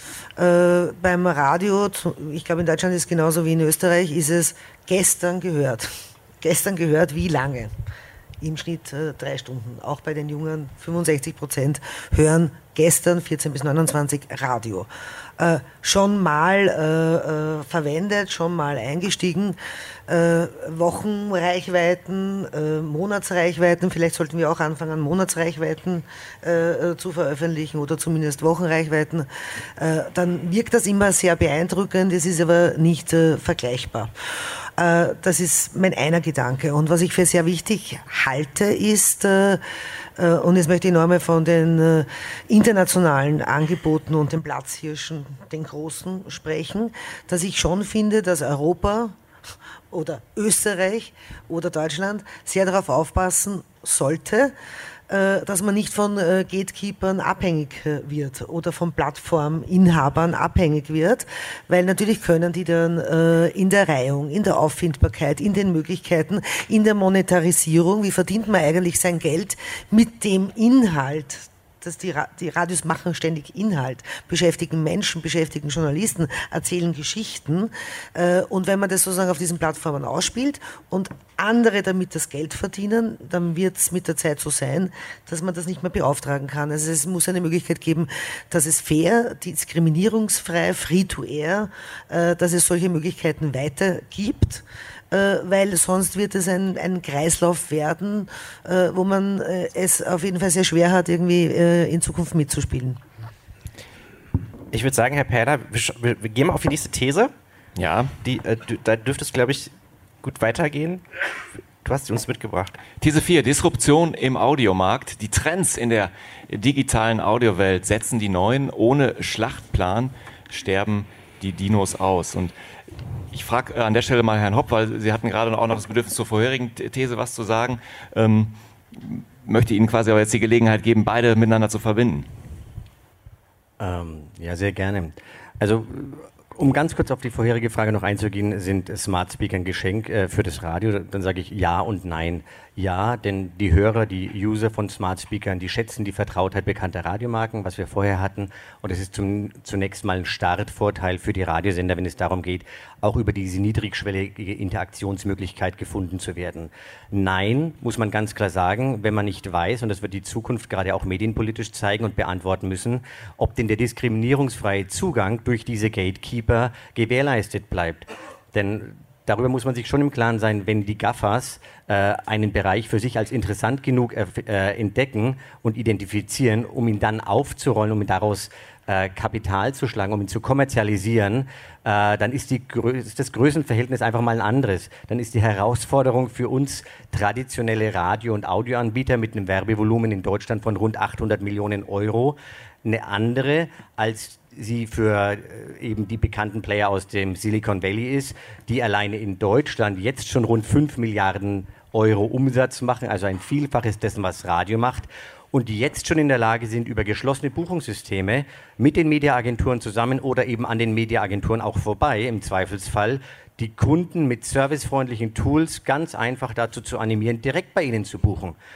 S9: Äh, beim Radio, ich glaube in Deutschland ist es genauso wie in Österreich, ist es gestern gehört. Gestern gehört wie lange? Im Schnitt äh, drei Stunden. Auch bei den Jungen fünfundsechzig Prozent hören gestern vierzehn bis neunundzwanzig Radio. Äh, schon mal äh, äh, verwendet, schon mal eingestiegen. Äh, Wochenreichweiten, äh, Monatsreichweiten, vielleicht sollten wir auch anfangen, Monatsreichweiten äh, zu veröffentlichen oder zumindest Wochenreichweiten. Äh, dann wirkt das immer sehr beeindruckend, es ist aber nicht äh, vergleichbar. Äh, das ist mein einer Gedanke. Und was ich für sehr wichtig halte, ist, äh, äh, und jetzt möchte ich nochmal von den äh, internationalen Angeboten und den Platzhirschen, den Großen, sprechen, dass ich schon finde, dass Europa oder Österreich oder Deutschland sehr darauf aufpassen sollte, dass man nicht von Gatekeepern abhängig wird oder von Plattforminhabern abhängig wird, weil natürlich können die dann in der Reihung, in der Auffindbarkeit, in den Möglichkeiten, in der Monetarisierung, wie verdient man eigentlich sein Geld mit dem Inhalt, dass die, Ra- die Radios machen ständig Inhalt, beschäftigen Menschen, beschäftigen Journalisten, erzählen Geschichten. Äh, und wenn man das sozusagen auf diesen Plattformen ausspielt und andere damit das Geld verdienen, dann wird es mit der Zeit so sein, dass man das nicht mehr beauftragen kann. Also es muss eine Möglichkeit geben, dass es fair, diskriminierungsfrei, free-to-air, äh, dass es solche Möglichkeiten weiter gibt. Weil sonst wird es ein, ein Kreislauf werden, äh, wo man äh, es auf jeden Fall sehr schwer hat, irgendwie äh, in Zukunft mitzuspielen.
S2: Ich würde sagen, Herr Pähler, wir, wir, wir gehen mal auf die nächste These.
S3: Ja.
S2: Die, äh, du, da dürfte es, glaube ich, gut weitergehen. Du hast sie uns mitgebracht.
S3: These vier, Disruption im Audiomarkt. Die Trends in der digitalen Audiowelt setzen die neuen. Ohne Schlachtplan sterben die Dinos aus. Und ich frage an der Stelle mal Herrn Hopp, weil Sie hatten gerade auch noch das Bedürfnis zur vorherigen These was zu sagen. Ähm, möchte Ihnen quasi aber jetzt die Gelegenheit geben, beide miteinander zu verbinden.
S6: Ähm, ja, sehr gerne. Also, um ganz kurz auf die vorherige Frage noch einzugehen, sind Smart Speaker ein Geschenk äh, für das Radio? Dann sage ich ja und nein. Ja, denn die Hörer, die User von Smart Speakern, die schätzen die Vertrautheit bekannter Radiomarken, was wir vorher hatten. Und es ist zum, zunächst mal ein Startvorteil für die Radiosender, wenn es darum geht, auch über diese niedrigschwellige Interaktionsmöglichkeit gefunden zu werden. Nein, muss man ganz klar sagen, wenn man nicht weiß, und das wird die Zukunft gerade auch medienpolitisch zeigen und beantworten müssen, ob denn der diskriminierungsfreie Zugang durch diese Gatekeeper gewährleistet bleibt. Denn darüber muss man sich schon im Klaren sein, wenn die Gaffers äh, einen Bereich für sich als interessant genug äh, äh, entdecken und identifizieren, um ihn dann aufzurollen, um ihn daraus äh, Kapital zu schlagen, um ihn zu kommerzialisieren, äh, dann ist, die, ist das Größenverhältnis einfach mal ein anderes. Dann ist die Herausforderung für uns traditionelle Radio- und Audioanbieter mit einem Werbevolumen in Deutschland von rund achthundert Millionen Euro eine andere als sie für eben die bekannten Player aus dem Silicon Valley ist, die alleine in Deutschland jetzt schon rund fünf Milliarden Euro Umsatz machen, also ein Vielfaches dessen, was Radio macht, und die jetzt schon in der Lage sind, über geschlossene Buchungssysteme mit den Mediaagenturen zusammen oder eben an den Mediaagenturen auch vorbei, im Zweifelsfall, die Kunden mit servicefreundlichen Tools ganz einfach dazu zu animieren, direkt bei ihnen zu buchen.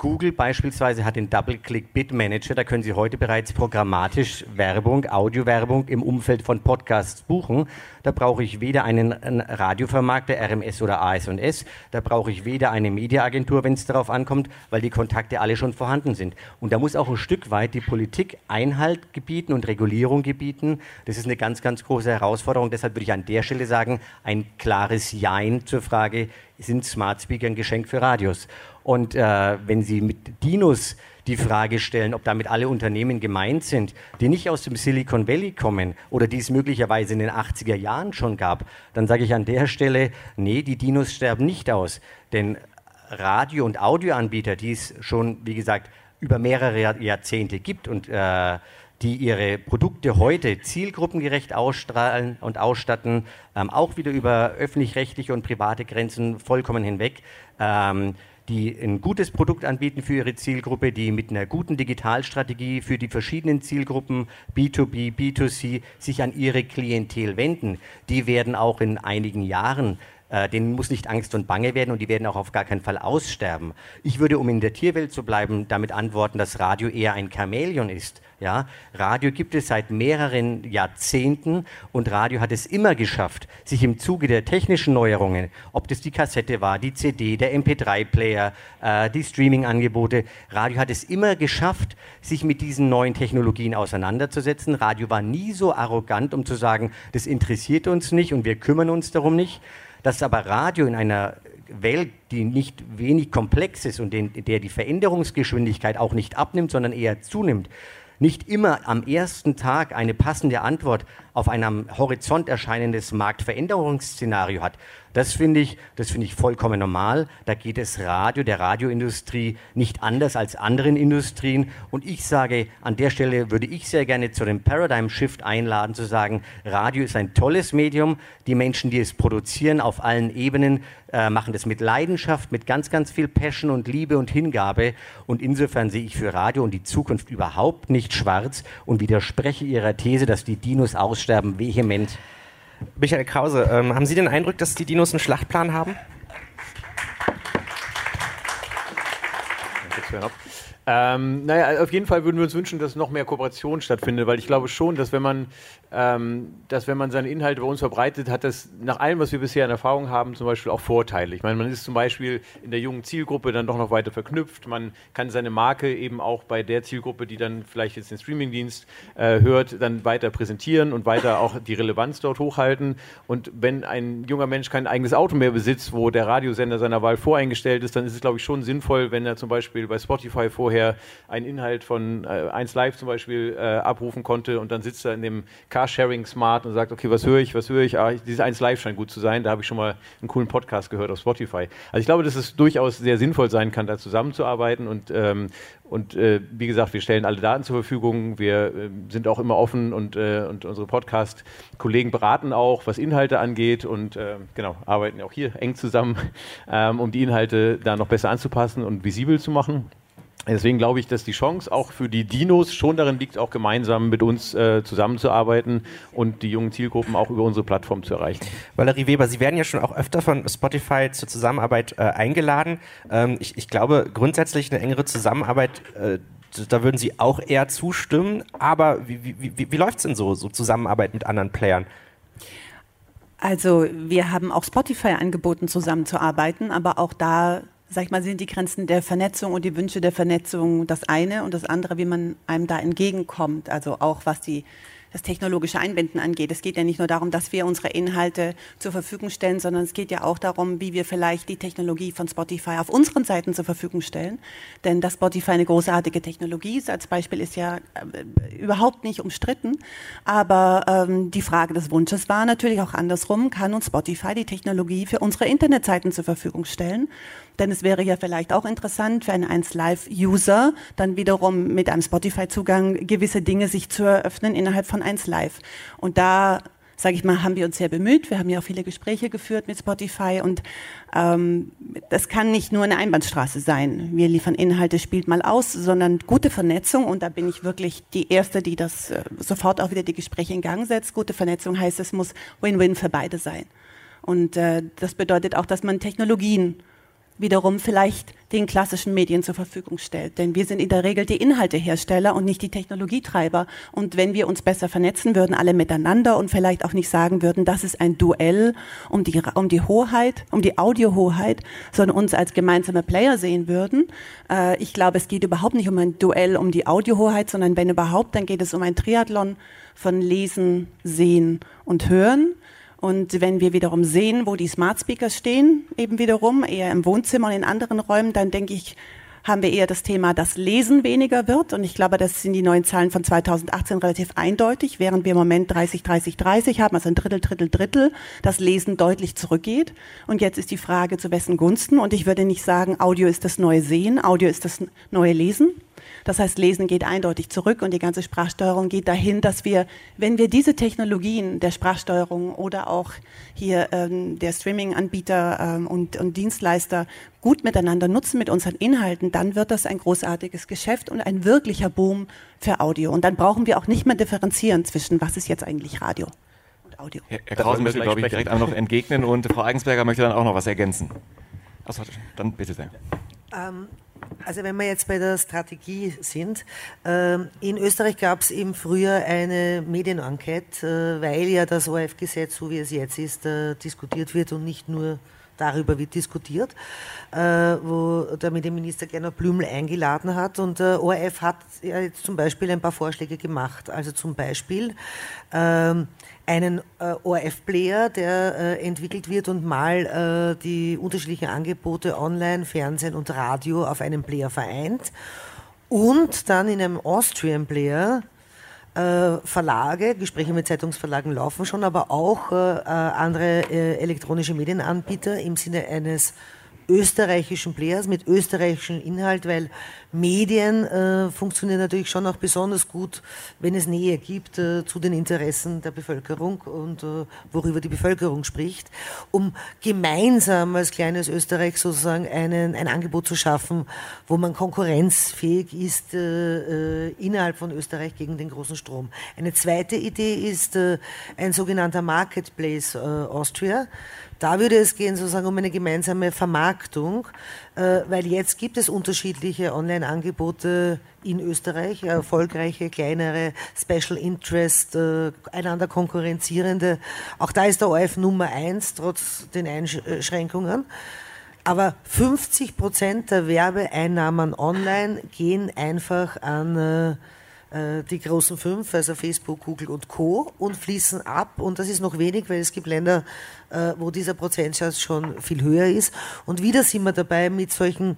S6: Google beispielsweise hat den Double-Click-Bid-Manager, da können Sie heute bereits programmatisch Werbung, Audiowerbung im Umfeld von Podcasts buchen. Da brauche ich weder einen, einen Radiovermarkter, R M S oder A S und S, da brauche ich weder eine Mediaagentur, wenn es darauf ankommt, weil die Kontakte alle schon vorhanden sind. Und da muss auch ein Stück weit die Politik Einhalt gebieten und Regulierung gebieten. Das ist eine ganz, ganz große Herausforderung. Deshalb würde ich an der Stelle sagen, ein klares Jein zur Frage, sind Smart Speaker ein Geschenk für Radios? Und äh, wenn Sie mit Dinos die Frage stellen, ob damit alle Unternehmen gemeint sind, die nicht aus dem Silicon Valley kommen oder die es möglicherweise in den achtziger Jahren schon gab, dann sage ich an der Stelle, nee, die Dinos sterben nicht aus. Denn Radio- und Audioanbieter, die es schon, wie gesagt, über mehrere Jahrzehnte gibt und äh, die ihre Produkte heute zielgruppengerecht ausstrahlen und ausstatten, ähm, auch wieder über öffentlich-rechtliche und private Grenzen vollkommen hinweg, ähm, die ein gutes Produkt anbieten für ihre Zielgruppe, die mit einer guten Digitalstrategie für die verschiedenen Zielgruppen B zwei B, B zwei C sich an ihre Klientel wenden, die werden auch in einigen Jahren, äh, denen muss nicht Angst und Bange werden und die werden auch auf gar keinen Fall aussterben. Ich würde, um in der Tierwelt zu bleiben, damit antworten, dass Radio eher ein Chamäleon ist. Ja, Radio gibt es seit mehreren Jahrzehnten und Radio hat es immer geschafft, sich im Zuge der technischen Neuerungen, ob das die Kassette war, die C D, der M P drei Player, äh, die Streaming-Angebote, Radio hat es immer geschafft, sich mit diesen neuen Technologien auseinanderzusetzen. Radio war nie so arrogant, um zu sagen, das interessiert uns nicht und wir kümmern uns darum nicht. Dass aber Radio in einer Welt, die nicht wenig komplex ist und in der die Veränderungsgeschwindigkeit auch nicht abnimmt, sondern eher zunimmt, nicht immer am ersten Tag eine passende Antwort auf ein am Horizont erscheinendes Marktveränderungsszenario hat. Das finde ich, das finde ich vollkommen normal. Da geht es Radio, der Radioindustrie nicht anders als anderen Industrien. Und ich sage, an der Stelle würde ich sehr gerne zu dem Paradigm Shift einladen, zu sagen, Radio ist ein tolles Medium. Die Menschen, die es produzieren auf allen Ebenen, äh, machen das mit Leidenschaft, mit ganz, ganz viel Passion und Liebe und Hingabe. Und insofern sehe ich für Radio und die Zukunft überhaupt nicht schwarz und widerspreche Ihrer These, dass die Dinos aussterben, vehement.
S2: Michael Krause, ähm, haben Sie den Eindruck, dass die Dinos einen Schlachtplan haben?
S5: Ähm, naja, auf jeden Fall würden wir uns wünschen, dass noch mehr Kooperation stattfindet, weil ich glaube schon, dass wenn man, ähm, dass wenn man seine Inhalte bei uns verbreitet, hat das nach allem, was wir bisher in Erfahrung haben, zum Beispiel auch Vorteile. Ich meine, man ist zum Beispiel in der jungen Zielgruppe dann doch noch weiter verknüpft, man kann seine Marke eben auch bei der Zielgruppe, die dann vielleicht jetzt den Streamingdienst äh, hört, dann weiter präsentieren und weiter auch die Relevanz dort hochhalten. Und wenn ein junger Mensch kein eigenes Auto mehr besitzt, wo der Radiosender seiner Wahl voreingestellt ist, dann ist es, glaube ich, schon sinnvoll, wenn er zum Beispiel bei Spotify vorher einen Inhalt von äh, eins Live zum Beispiel äh, abrufen konnte und dann sitzt er in dem Carsharing Smart und sagt, okay, was höre ich, was höre ich? Ah, dieses eins Live scheint gut zu sein, da habe ich schon mal einen coolen Podcast gehört auf Spotify. Also ich glaube, dass es durchaus sehr sinnvoll sein kann, da zusammenzuarbeiten und, ähm, und äh, wie gesagt, wir stellen alle Daten zur Verfügung, wir äh, sind auch immer offen und, äh, und unsere Podcast-Kollegen beraten auch, was Inhalte angeht und äh, genau, arbeiten auch hier eng zusammen, ähm, um die Inhalte da noch besser anzupassen und visibel zu machen. Deswegen glaube ich, dass die Chance auch für die Dinos schon darin liegt, auch gemeinsam mit uns äh, zusammenzuarbeiten und die jungen Zielgruppen auch über unsere Plattform zu erreichen.
S2: Valerie Weber, Sie werden ja schon auch öfter von Spotify zur Zusammenarbeit äh, eingeladen. Ähm, ich, ich glaube, grundsätzlich eine engere Zusammenarbeit, äh, da würden Sie auch eher zustimmen. Aber wie, wie, wie, wie läuft es denn so, so Zusammenarbeit mit anderen Playern?
S8: Also wir haben auch Spotify angeboten, zusammenzuarbeiten, aber auch da, sag ich mal, sind die Grenzen der Vernetzung und die Wünsche der Vernetzung das eine und das andere, wie man einem da entgegenkommt, also auch was die das technologische Einbinden angeht. Es geht ja nicht nur darum, dass wir unsere Inhalte zur Verfügung stellen, sondern es geht ja auch darum, wie wir vielleicht die Technologie von Spotify auf unseren Seiten zur Verfügung stellen. Denn dass Spotify eine großartige Technologie ist, als Beispiel, ist ja äh, überhaupt nicht umstritten. Aber ähm, die Frage des Wunsches war natürlich auch andersrum, kann uns Spotify die Technologie für unsere Internetseiten zur Verfügung stellen? Denn es wäre ja vielleicht auch interessant für einen eins Live-User, dann wiederum mit einem Spotify-Zugang gewisse Dinge sich zu eröffnen innerhalb von eins Live. Und da, sage ich mal, haben wir uns sehr bemüht. Wir haben ja auch viele Gespräche geführt mit Spotify und ähm, das kann nicht nur eine Einbahnstraße sein. Wir liefern Inhalte, spielt mal aus, sondern gute Vernetzung und da bin ich wirklich die Erste, die das äh, sofort auch wieder die Gespräche in Gang setzt. Gute Vernetzung heißt, es muss Win-Win für beide sein. Und äh, das bedeutet auch, dass man Technologien wiederum vielleicht den klassischen Medien zur Verfügung stellt. Denn wir sind in der Regel die Inhaltehersteller und nicht die Technologietreiber. Und wenn wir uns besser vernetzen würden, alle miteinander und vielleicht auch nicht sagen würden, das ist ein Duell um die, um die Hoheit, um die Audiohoheit, sondern uns als gemeinsame Player sehen würden. Äh, ich glaube, es geht überhaupt nicht um ein Duell um die Audiohoheit, sondern wenn überhaupt, dann geht es um ein Triathlon von Lesen, Sehen und Hören. Und wenn wir wiederum sehen, wo die Smart Speakers stehen, eben wiederum eher im Wohnzimmer und in anderen Räumen, dann denke ich, haben wir eher das Thema, dass Lesen weniger wird. Und ich glaube, das sind die neuen Zahlen von zweitausendachtzehn relativ eindeutig, während wir im Moment dreißig, dreißig, dreißig haben, also ein Drittel, Drittel, Drittel, das Lesen deutlich zurückgeht. Und jetzt ist die Frage, zu wessen Gunsten. Und ich würde nicht sagen, Audio ist das neue Sehen, Audio ist das neue Lesen. Das heißt, Lesen geht eindeutig zurück und die ganze Sprachsteuerung geht dahin, dass wir, wenn wir diese Technologien der Sprachsteuerung oder auch hier ähm, der Streaming-Anbieter ähm, und, und Dienstleister gut miteinander nutzen mit unseren Inhalten, dann wird das ein großartiges Geschäft und ein wirklicher Boom für Audio. Und dann brauchen wir auch nicht mehr differenzieren zwischen, was ist jetzt eigentlich Radio und Audio.
S3: Herr, Herr Krausen möchte, glaube ich, direkt einmal noch entgegnen und Frau Eigensberger möchte dann auch noch was ergänzen. Achso, dann bitte sehr.
S9: Ähm, Also wenn wir jetzt bei der Strategie sind, äh, in Österreich gab es im Frühjahr eine Medienenquete, äh, weil ja das O R F-Gesetz, so wie es jetzt ist, äh, diskutiert wird und nicht nur darüber wird diskutiert, äh, wo der Medienminister Gernot Blümel eingeladen hat. Und der O R F hat ja jetzt zum Beispiel ein paar Vorschläge gemacht. Also zum Beispiel ähm, einen äh, O R F-Player, der äh, entwickelt wird und mal äh, die unterschiedlichen Angebote online, Fernsehen und Radio auf einem Player vereint. Und dann in einem Austrian Player Äh, Verlage, Gespräche mit Zeitungsverlagen laufen schon, aber auch äh, andere äh, elektronische Medienanbieter im Sinne eines österreichischen Players mit österreichischem Inhalt, weil Medien äh, funktionieren natürlich schon auch besonders gut, wenn es Nähe gibt äh, zu den Interessen der Bevölkerung und äh, worüber die Bevölkerung spricht, um gemeinsam als kleines Österreich sozusagen einen, ein Angebot zu schaffen, wo man konkurrenzfähig ist äh, äh, innerhalb von Österreich gegen den großen Strom. Eine zweite Idee ist äh, ein sogenannter Marketplace äh, Austria. Da würde es gehen sozusagen um eine gemeinsame Vermarktung, äh, weil jetzt gibt es unterschiedliche Online-Angebote in Österreich, erfolgreiche, kleinere, Special Interest, äh, einander konkurrenzierende. Auch da ist der O R F Nummer eins, trotz den Einschränkungen. Aber fünfzig Prozent der Werbeeinnahmen online gehen einfach an äh, die großen fünf, also Facebook, Google und Co. und fließen ab. Und das ist noch wenig, weil es gibt Länder, wo dieser Prozentsatz schon viel höher ist. Und wieder sind wir dabei, mit solchen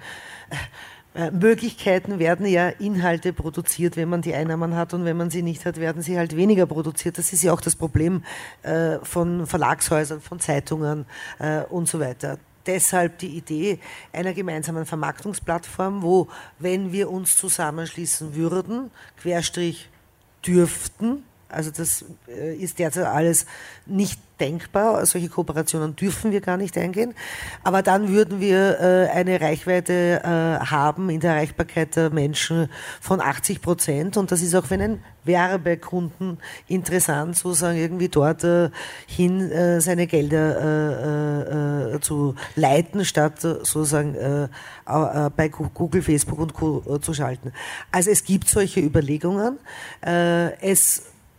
S9: Möglichkeiten werden ja Inhalte produziert, wenn man die Einnahmen hat, und wenn man sie nicht hat, werden sie halt weniger produziert. Das ist ja auch das Problem von Verlagshäusern, von Zeitungen und so weiter. Deshalb die Idee einer gemeinsamen Vermarktungsplattform, wo, wenn wir uns zusammenschließen würden, Querstrich dürften, also das ist derzeit alles nicht denkbar, solche Kooperationen dürfen wir gar nicht eingehen, aber dann würden wir äh, eine Reichweite äh, haben in der Erreichbarkeit der Menschen von achtzig Prozent, und das ist auch für einen Werbekunden interessant, sozusagen irgendwie dort äh, hin äh, seine Gelder äh, äh, zu leiten, statt äh, sozusagen äh, äh, bei Google, Facebook und Co. Äh, zu schalten. Also es gibt solche Überlegungen. Äh, es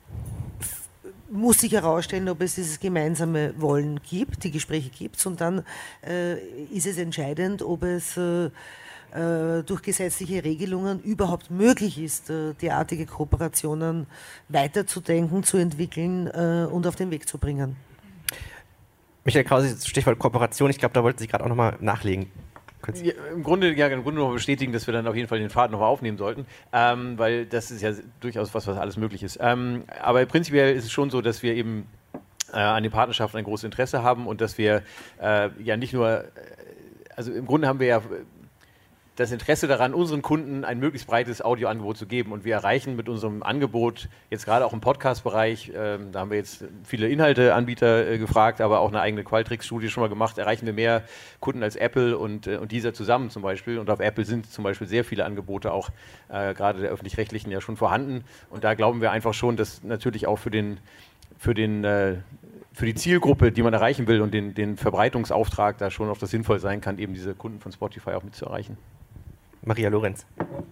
S9: muss sich herausstellen, ob es dieses gemeinsame Wollen gibt, die Gespräche gibt es, und dann äh, ist es entscheidend, ob es äh, äh, durch gesetzliche Regelungen überhaupt möglich ist, äh, derartige Kooperationen weiterzudenken, zu entwickeln äh, und auf den Weg zu bringen.
S2: Michael Krause, Stichwort Kooperation, ich glaube, da wollten Sie gerade auch nochmal nachlegen.
S5: Ja, im Grunde, ja, im Grunde noch bestätigen, dass wir dann auf jeden Fall den Faden noch aufnehmen sollten, ähm, weil das ist ja durchaus was, was alles möglich ist. Ähm, aber prinzipiell ist es schon so, dass wir eben äh, an den Partnerschaften ein großes Interesse haben und dass wir äh, ja nicht nur, also im Grunde haben wir ja das Interesse daran, unseren Kunden ein möglichst breites Audioangebot zu geben. Und wir erreichen mit unserem Angebot, jetzt gerade auch im Podcast-Bereich, äh, da haben wir jetzt viele Inhalteanbieter äh, gefragt, aber auch eine eigene Qualtrics-Studie schon mal gemacht, erreichen wir mehr Kunden als Apple und, äh, und dieser zusammen zum Beispiel. Und auf Apple sind zum Beispiel sehr viele Angebote auch äh, gerade der Öffentlich-Rechtlichen ja schon vorhanden. Und da glauben wir einfach schon, dass natürlich auch für den, für den äh, für die Zielgruppe, die man erreichen will und den, den Verbreitungsauftrag da schon auf das sinnvoll sein kann, eben diese Kunden von Spotify auch mit zu erreichen.
S2: Maria Lorenz.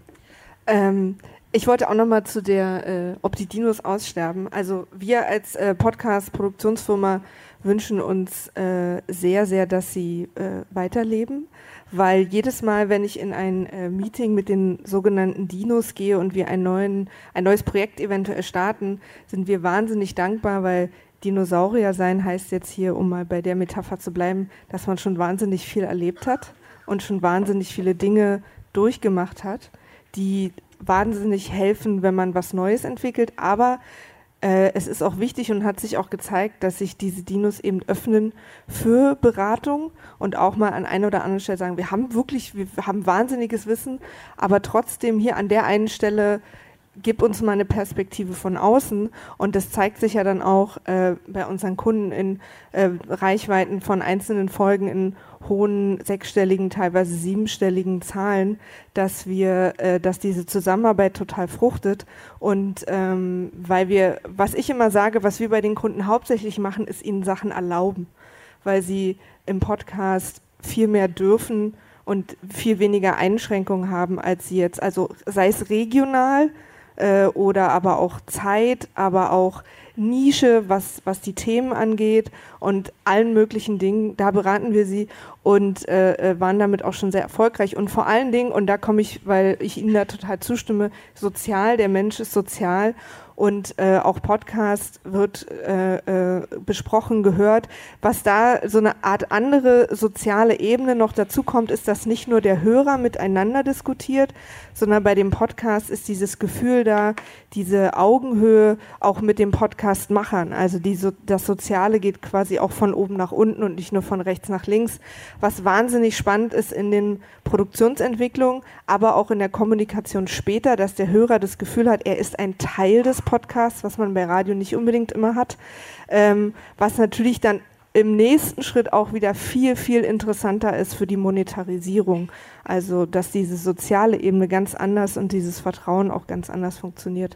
S7: Ähm, ich wollte auch nochmal zu der, äh, ob die Dinos aussterben. Also wir als äh, Podcast-Produktionsfirma wünschen uns äh, sehr, sehr, dass sie äh, weiterleben, weil jedes Mal, wenn ich in ein äh, Meeting mit den sogenannten Dinos gehe und wir ein, neuen, ein neues Projekt eventuell starten, sind wir wahnsinnig dankbar, weil Dinosaurier sein heißt jetzt hier, um mal bei der Metapher zu bleiben, dass man schon wahnsinnig viel erlebt hat und schon wahnsinnig viele Dinge durchgemacht hat, die wahnsinnig helfen, wenn man was Neues entwickelt, aber äh, es ist auch wichtig und hat sich auch gezeigt, dass sich diese Dinos eben öffnen für Beratung und auch mal an einer oder anderen Stelle sagen, wir haben wirklich, wir haben wahnsinniges Wissen, aber trotzdem hier an der einen Stelle gib uns mal eine Perspektive von außen, und das zeigt sich ja dann auch äh, bei unseren Kunden in äh, Reichweiten von einzelnen Folgen in hohen sechsstelligen, teilweise siebenstelligen Zahlen, dass wir, äh, dass diese Zusammenarbeit total fruchtet, und ähm, weil wir, was ich immer sage, was wir bei den Kunden hauptsächlich machen, ist ihnen Sachen erlauben, weil sie im Podcast viel mehr dürfen und viel weniger Einschränkungen haben als sie jetzt, also sei es regional, Äh, oder aber auch Zeit, aber auch Nische, was, was die Themen angeht und allen möglichen Dingen, da beraten wir sie und äh, waren damit auch schon sehr erfolgreich, und vor allen Dingen, und da komme ich, weil ich Ihnen da total zustimme, sozial, der Mensch ist sozial, und äh, auch Podcast wird äh, äh, besprochen, gehört. Was da so eine Art andere soziale Ebene noch dazu kommt, ist, dass nicht nur der Hörer miteinander diskutiert, sondern bei dem Podcast ist dieses Gefühl da, diese Augenhöhe auch mit dem Podcast-Machern. Also die so, das Soziale geht quasi auch von oben nach unten und nicht nur von rechts nach links, was wahnsinnig spannend ist in den Produktionsentwicklungen, aber auch in der Kommunikation später, dass der Hörer das Gefühl hat, er ist ein Teil des Podcasts, was man bei Radio nicht unbedingt immer hat, ähm, was natürlich dann im nächsten Schritt auch wieder viel, viel interessanter ist für die Monetarisierung. Also, dass diese soziale Ebene ganz anders und dieses Vertrauen auch ganz anders funktioniert.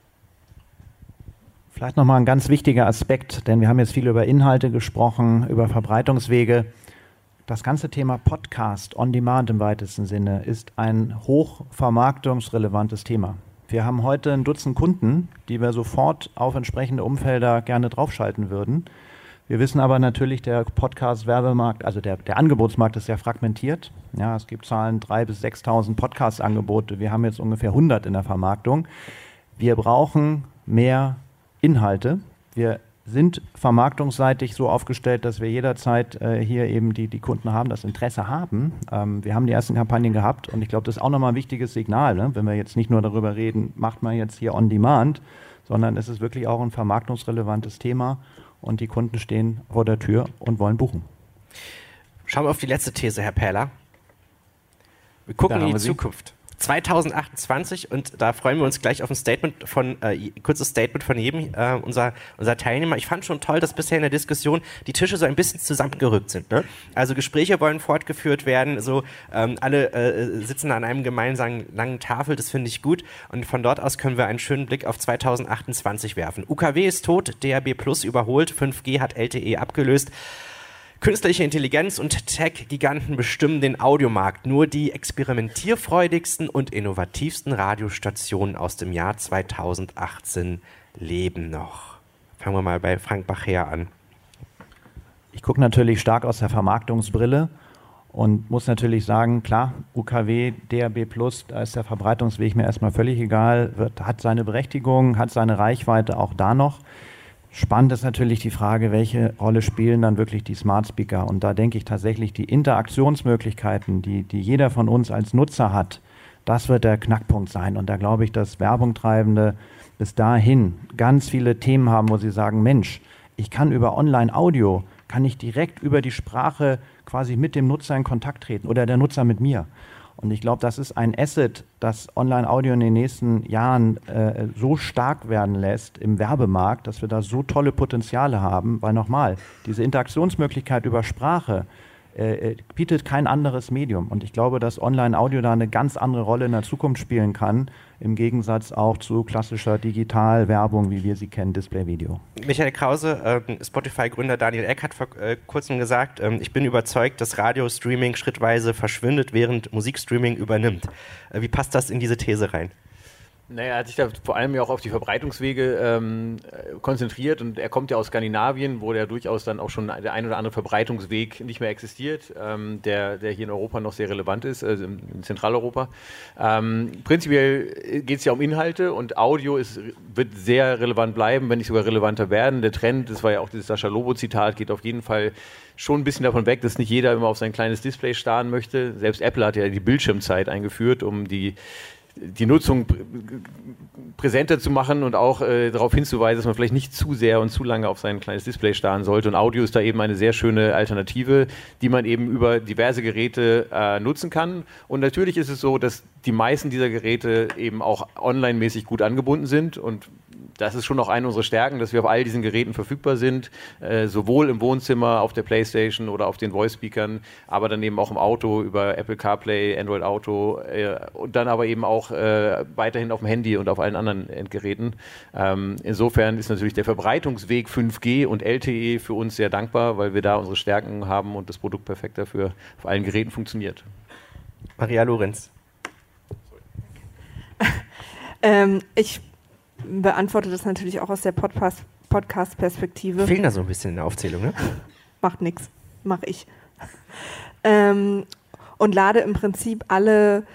S10: Vielleicht nochmal ein ganz wichtiger Aspekt, denn wir haben jetzt viel über Inhalte gesprochen, über Verbreitungswege. Das ganze Thema Podcast on Demand im weitesten Sinne ist ein hochvermarktungsrelevantes Thema. Wir haben heute ein Dutzend Kunden, die wir sofort auf entsprechende Umfelder gerne draufschalten würden. Wir wissen aber natürlich, der Podcast-Werbemarkt, also der, der Angebotsmarkt ist sehr fragmentiert. Ja, es gibt Zahlen dreitausend bis sechstausend Podcast-Angebote. Wir haben jetzt ungefähr hundert in der Vermarktung. Wir brauchen mehr Inhalte. Wir sind vermarktungsseitig so aufgestellt, dass wir jederzeit äh, hier eben die, die Kunden haben, das Interesse haben. Ähm, wir haben die ersten Kampagnen gehabt, und ich glaube, das ist auch nochmal ein wichtiges Signal, ne? Wenn wir jetzt nicht nur darüber reden, macht man jetzt hier on demand, sondern es ist wirklich auch ein vermarktungsrelevantes Thema, und die Kunden stehen vor der Tür und wollen buchen.
S2: Schauen wir auf die letzte These, Herr Pähler. Wir gucken in die Zukunft. zwanzig achtundzwanzig, und da freuen wir uns gleich auf ein Statement von, äh, kurzes Statement von jedem äh, unserer, unserer Teilnehmer. Ich fand schon toll, dass bisher in der Diskussion die Tische so ein bisschen zusammengerückt sind. Ne? Also Gespräche wollen fortgeführt werden, so ähm, alle äh, sitzen an einem gemeinsamen langen Tafel, das finde ich gut, und von dort aus können wir einen schönen Blick auf zwanzig achtundzwanzig werfen. U K W ist tot, D A B Plus überholt, fünf G hat L T E abgelöst. Künstliche Intelligenz und Tech-Giganten bestimmen den Audiomarkt. Nur die experimentierfreudigsten und innovativsten Radiostationen aus dem Jahr zweitausendachtzehn leben noch. Fangen wir mal bei Frank Bacher an.
S10: Ich gucke natürlich stark aus der Vermarktungsbrille und muss natürlich sagen, klar, U K W, D A B Plus, da ist der Verbreitungsweg mir erstmal völlig egal, wird, hat seine Berechtigung, hat seine Reichweite auch da noch. Spannend ist natürlich die Frage, welche Rolle spielen dann wirklich die Smart Speaker? Und da denke ich tatsächlich, die Interaktionsmöglichkeiten, die, die jeder von uns als Nutzer hat, das wird der Knackpunkt sein. Und da glaube ich, dass Werbungtreibende bis dahin ganz viele Themen haben, wo sie sagen, Mensch, ich kann über Online-Audio, kann ich direkt über die Sprache quasi mit dem Nutzer in Kontakt treten oder der Nutzer mit mir. Und ich glaube, das ist ein Asset, das Online-Audio in den nächsten Jahren äh, so stark werden lässt im Werbemarkt, dass wir da so tolle Potenziale haben, weil nochmal, diese Interaktionsmöglichkeit über Sprache äh, bietet kein anderes Medium. Und ich glaube, dass Online-Audio da eine ganz andere Rolle in der Zukunft spielen kann, im Gegensatz auch zu klassischer Digitalwerbung, wie wir sie kennen, Display-Video.
S2: Michael Krause, äh, Spotify-Gründer Daniel Eck hat vor äh, kurzem gesagt, äh, ich bin überzeugt, dass Radio-Streaming schrittweise verschwindet, während Musikstreaming übernimmt. Äh, wie passt das in diese These rein?
S5: Naja, er hat sich da vor allem ja auch auf die Verbreitungswege ähm, konzentriert und er kommt ja aus Skandinavien, wo der durchaus dann auch schon der ein oder andere Verbreitungsweg nicht mehr existiert, ähm, der, der hier in Europa noch sehr relevant ist, also in Zentraleuropa. Ähm, prinzipiell geht es ja um Inhalte und Audio ist, wird sehr relevant bleiben, wenn nicht sogar relevanter werden. Der Trend, das war ja auch dieses Sascha Lobo-Zitat, geht auf jeden Fall schon ein bisschen davon weg, dass nicht jeder immer auf sein kleines Display starren möchte. Selbst Apple hat ja die Bildschirmzeit eingeführt, um die die Nutzung präsenter zu machen und auch äh, darauf hinzuweisen, dass man vielleicht nicht zu sehr und zu lange auf sein kleines Display starren sollte. Und Audio ist da eben eine sehr schöne Alternative, die man eben über diverse Geräte äh, nutzen kann. Und natürlich ist es so, dass die meisten dieser Geräte eben auch online-mäßig gut angebunden sind und das ist schon auch eine unserer Stärken, dass wir auf all diesen Geräten verfügbar sind, äh, sowohl im Wohnzimmer, auf der Playstation oder auf den Voice-Speakern, aber dann eben auch im Auto über Apple CarPlay, Android Auto äh, und dann aber eben auch äh, weiterhin auf dem Handy und auf allen anderen Endgeräten. Ähm, insofern ist natürlich der Verbreitungsweg fünf G und L T E für uns sehr dankbar, weil wir da unsere Stärken haben und das Produkt perfekt dafür auf allen Geräten funktioniert.
S2: Maria Lorenz.
S7: ähm, ich beantworte das natürlich auch aus der Podcast, Podcast-Perspektive.
S2: Fehlen da so ein bisschen in der Aufzählung, ne?
S7: Macht nichts, mache ich. Ähm, und lade im Prinzip alle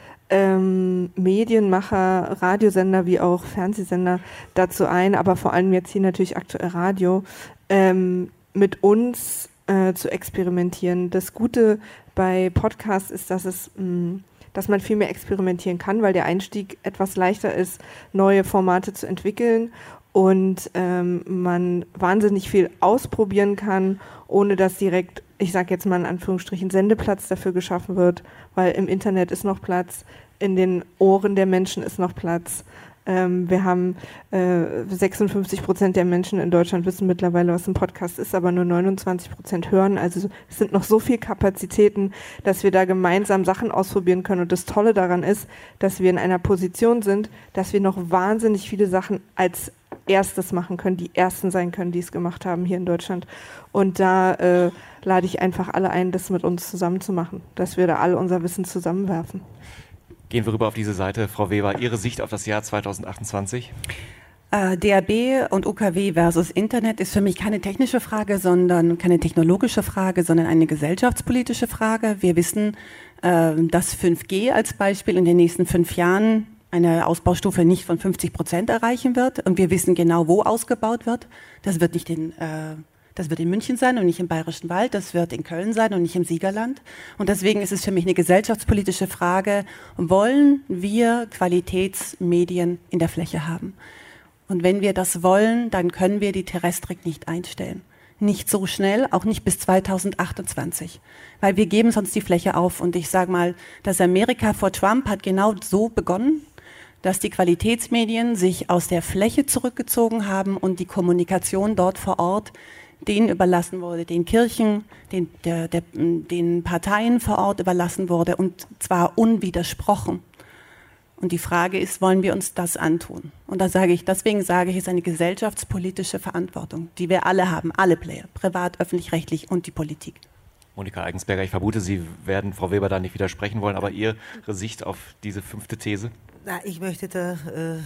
S7: ähm, Medienmacher, Radiosender wie auch Fernsehsender dazu ein, aber vor allem jetzt hier natürlich aktuell Radio, ähm, mit uns äh, zu experimentieren. Das Gute bei Podcasts ist, dass es mh, dass man viel mehr experimentieren kann, weil der Einstieg etwas leichter ist, neue Formate zu entwickeln und ähm, man wahnsinnig viel ausprobieren kann, ohne dass direkt, ich sage jetzt mal in Anführungsstrichen, Sendeplatz dafür geschaffen wird, weil im Internet ist noch Platz, in den Ohren der Menschen ist noch Platz. Ähm, wir haben äh, sechsundfünfzig Prozent der Menschen in Deutschland wissen mittlerweile, was ein Podcast ist, aber nur neunundzwanzig Prozent hören. Also es sind noch so viele Kapazitäten, dass wir da gemeinsam Sachen ausprobieren können. Und das Tolle daran ist, dass wir in einer Position sind, dass wir noch wahnsinnig viele Sachen als erstes machen können, die Ersten sein können, die es gemacht haben hier in Deutschland. Und da äh, lade ich einfach alle ein, das mit uns zusammen zu machen, dass wir da alle unser Wissen zusammenwerfen.
S3: Gehen wir rüber auf diese Seite. Frau Weber, Ihre Sicht auf das Jahr zweitausendachtundzwanzig?
S8: Äh, D A B und U K W versus Internet ist für mich keine technische Frage, sondern keine technologische Frage, sondern eine gesellschaftspolitische Frage. Wir wissen, äh, dass fünf G als Beispiel in den nächsten fünf Jahren eine Ausbaustufe nicht von fünfzig Prozent erreichen wird. Und wir wissen genau, wo ausgebaut wird. Das wird nicht in... Äh, Das wird in München sein und nicht im Bayerischen Wald, das wird in Köln sein und nicht im Siegerland. Und deswegen ist es für mich eine gesellschaftspolitische Frage, wollen wir Qualitätsmedien in der Fläche haben? Und wenn wir das wollen, dann können wir die Terrestrik nicht einstellen. Nicht so schnell, auch nicht bis zweitausendachtundzwanzig. Weil wir geben sonst die Fläche auf. Und ich sage mal, das Amerika vor Trump hat genau so begonnen, dass die Qualitätsmedien sich aus der Fläche zurückgezogen haben und die Kommunikation dort vor Ort denen überlassen wurde, den Kirchen, den, der, der, den Parteien vor Ort überlassen wurde und zwar unwidersprochen. Und die Frage ist, wollen wir uns das antun? Und da sage ich, deswegen sage ich, es ist eine gesellschaftspolitische Verantwortung, die wir alle haben, alle Player, privat, öffentlich-rechtlich und die Politik.
S3: Monika Eigensberger, ich vermute, Sie werden Frau Weber da nicht widersprechen wollen, aber Ihre Sicht auf diese fünfte These?
S9: Na, ich möchte da äh,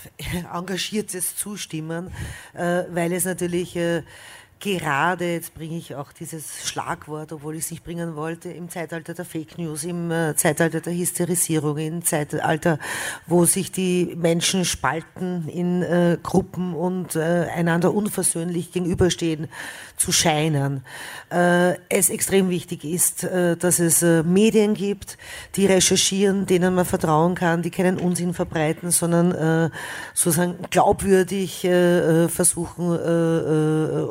S9: engagiertes zustimmen, äh, weil es natürlich äh, gerade, jetzt bringe ich auch dieses Schlagwort, obwohl ich es nicht bringen wollte, im Zeitalter der Fake News, im äh, Zeitalter der Hysterisierung, im Zeitalter, wo sich die Menschen spalten in äh, Gruppen und äh, einander unversöhnlich gegenüberstehen, zu scheinen. Äh, es extrem wichtig ist, äh, dass es äh, Medien gibt, die recherchieren, denen man vertrauen kann, die keinen Unsinn verbreiten, sondern äh, sozusagen glaubwürdig äh, versuchen, äh, äh, objektiv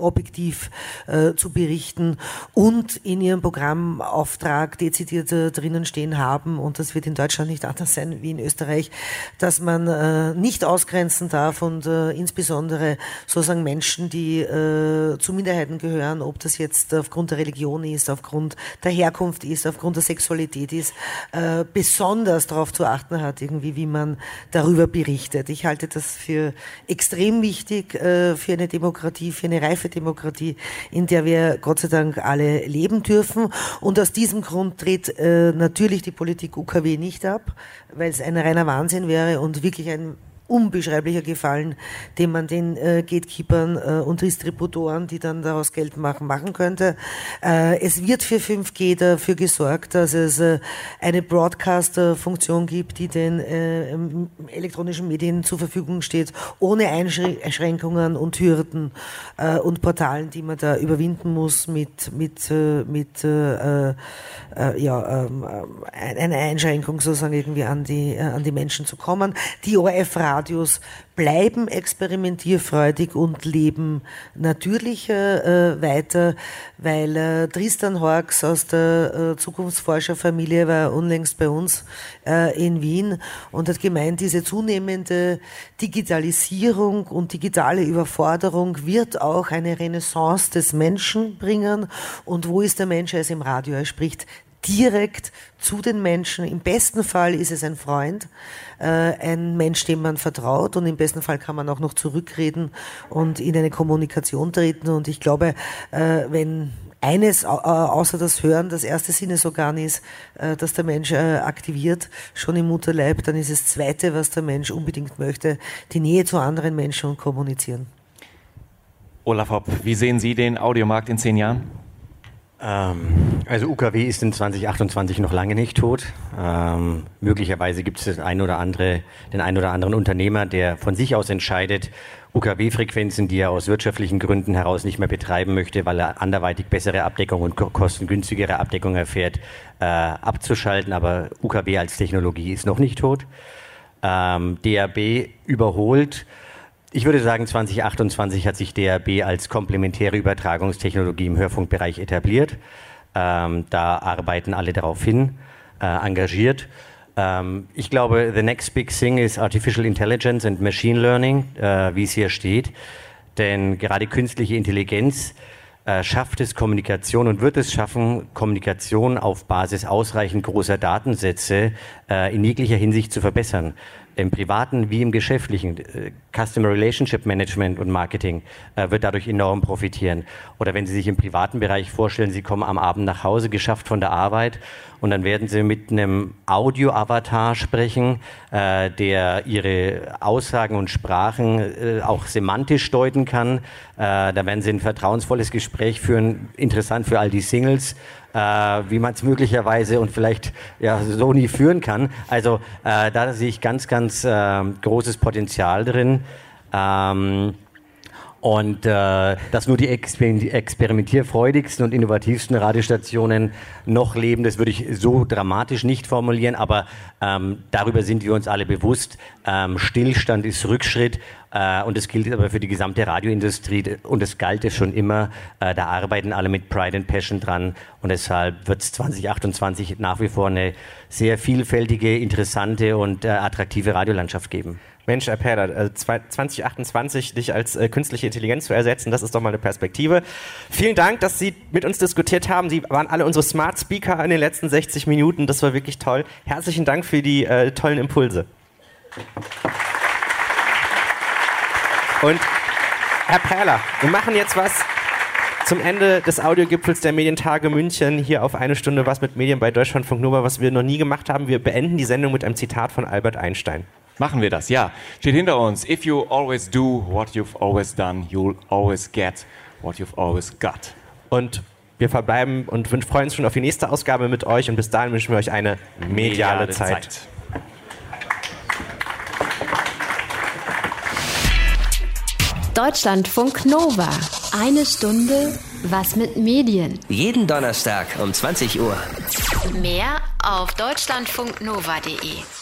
S9: investigativ äh, zu berichten und in ihrem Programmauftrag dezidiert äh, drinnen stehen haben, und das wird in Deutschland nicht anders sein wie in Österreich, dass man äh, nicht ausgrenzen darf und äh, insbesondere sozusagen Menschen, die äh, zu Minderheiten gehören, ob das jetzt aufgrund der Religion ist, aufgrund der Herkunft ist, aufgrund der Sexualität ist, äh, besonders darauf zu achten hat, irgendwie, wie man darüber berichtet. Ich halte das für extrem wichtig äh, für eine Demokratie, für eine reife Demokratie, in der wir Gott sei Dank alle leben dürfen. Und aus diesem Grund tritt äh, natürlich die Politik U K W nicht ab, weil es ein reiner Wahnsinn wäre und wirklich ein unbeschreiblicher Gefallen, den man den äh, Gatekeepern äh, und Distributoren, die dann daraus Geld machen, machen könnte. Äh, es wird für fünf G dafür gesorgt, dass es äh, eine Broadcaster-Funktion gibt, die den äh, elektronischen Medien zur Verfügung steht, ohne Einschränkungen und Hürden äh, und Portalen, die man da überwinden muss mit, mit, äh, mit äh, äh, ja, ähm, äh, eine Einschränkung sozusagen irgendwie an die, äh, an die Menschen zu kommen. Die O R F-Radio Radios bleiben experimentierfreudig und leben natürlich äh, weiter, weil äh, Tristan Horx aus der äh, Zukunftsforscherfamilie war unlängst bei uns äh, in Wien und hat gemeint, diese zunehmende Digitalisierung und digitale Überforderung wird auch eine Renaissance des Menschen bringen. Und wo ist der Mensch? Er ist im Radio, er spricht direkt zu den Menschen. Im besten Fall ist es ein Freund, äh, ein Mensch, dem man vertraut, und im besten Fall kann man auch noch zurückreden und in eine Kommunikation treten. Und ich glaube, äh, wenn eines äh, außer das Hören das erste Sinnesorgan ist, äh, das der Mensch äh, aktiviert, schon im Mutterleib, dann ist das zweite, was der Mensch unbedingt möchte, die Nähe zu anderen Menschen und kommunizieren.
S3: Olaf Hopp, wie sehen Sie den Audiomarkt in zehn Jahren?
S6: Also U K W ist in zwanzig achtundzwanzig noch lange nicht tot. Ähm, möglicherweise gibt es das ein oder andere, den einen oder anderen Unternehmer, der von sich aus entscheidet, U K W-Frequenzen, die er aus wirtschaftlichen Gründen heraus nicht mehr betreiben möchte, weil er anderweitig bessere Abdeckung und kostengünstigere Abdeckung erfährt, äh, abzuschalten. Aber U K W als Technologie ist noch nicht tot. Ähm, D A B überholt. Ich würde sagen, zwanzig achtundzwanzig hat sich D A B als komplementäre Übertragungstechnologie im Hörfunkbereich etabliert. Ähm, da arbeiten alle darauf hin, äh, engagiert. Ähm, ich glaube, the next big thing is Artificial Intelligence and Machine Learning, äh, wie es hier steht. Denn gerade künstliche Intelligenz äh, schafft es Kommunikation und wird es schaffen, Kommunikation auf Basis ausreichend großer Datensätze äh, in jeglicher Hinsicht zu verbessern. Im privaten wie im geschäftlichen, äh, Customer Relationship Management und Marketing äh, wird dadurch enorm profitieren. Oder wenn Sie sich im privaten Bereich vorstellen, Sie kommen am Abend nach Hause, geschafft von der Arbeit, und dann werden Sie mit einem Audio-Avatar sprechen, äh, der Ihre Aussagen und Sprachen äh, auch semantisch deuten kann. Äh, da werden Sie ein vertrauensvolles Gespräch führen, interessant für all die Singles, äh, wie man es möglicherweise und vielleicht ja, so nie führen kann. Also äh, da sehe ich ganz, ganz äh, großes Potenzial drin. Ähm, Und äh, dass nur die exper- experimentierfreudigsten und innovativsten Radiostationen noch leben, das würde ich so dramatisch nicht formulieren, aber ähm, darüber sind wir uns alle bewusst. Ähm, Stillstand ist Rückschritt, äh, und das gilt aber für die gesamte Radioindustrie, und das galt es schon immer. Äh, da arbeiten alle mit Pride and Passion dran, und deshalb wird es zwanzig achtundzwanzig nach wie vor eine sehr vielfältige, interessante und äh, attraktive Radiolandschaft geben.
S2: Mensch, Herr Perler, zwanzig achtundzwanzig dich als äh, künstliche Intelligenz zu ersetzen, das ist doch mal eine Perspektive. Vielen Dank, dass Sie mit uns diskutiert haben. Sie waren alle unsere Smart Speaker in den letzten sechzig Minuten. Das war wirklich toll. Herzlichen Dank für die äh, tollen Impulse. Und Herr Perler, wir machen jetzt was zum Ende des Audiogipfels der Medientage München hier auf eine Stunde was mit Medien bei Deutschlandfunk Nova, was wir noch nie gemacht haben. Wir beenden die Sendung mit einem Zitat von Albert Einstein.
S3: Machen wir das, ja. Steht hinter uns. If you always do what you've always done, you'll always get what you've always got.
S2: Und wir verbleiben und freuen uns schon auf die nächste Ausgabe mit euch, und bis dahin wünschen wir euch eine mediale, mediale Zeit. Zeit.
S1: Deutschlandfunk Nova. Eine Stunde was mit Medien.
S11: Jeden Donnerstag um zwanzig Uhr.
S1: Mehr auf deutschlandfunknova punkt de.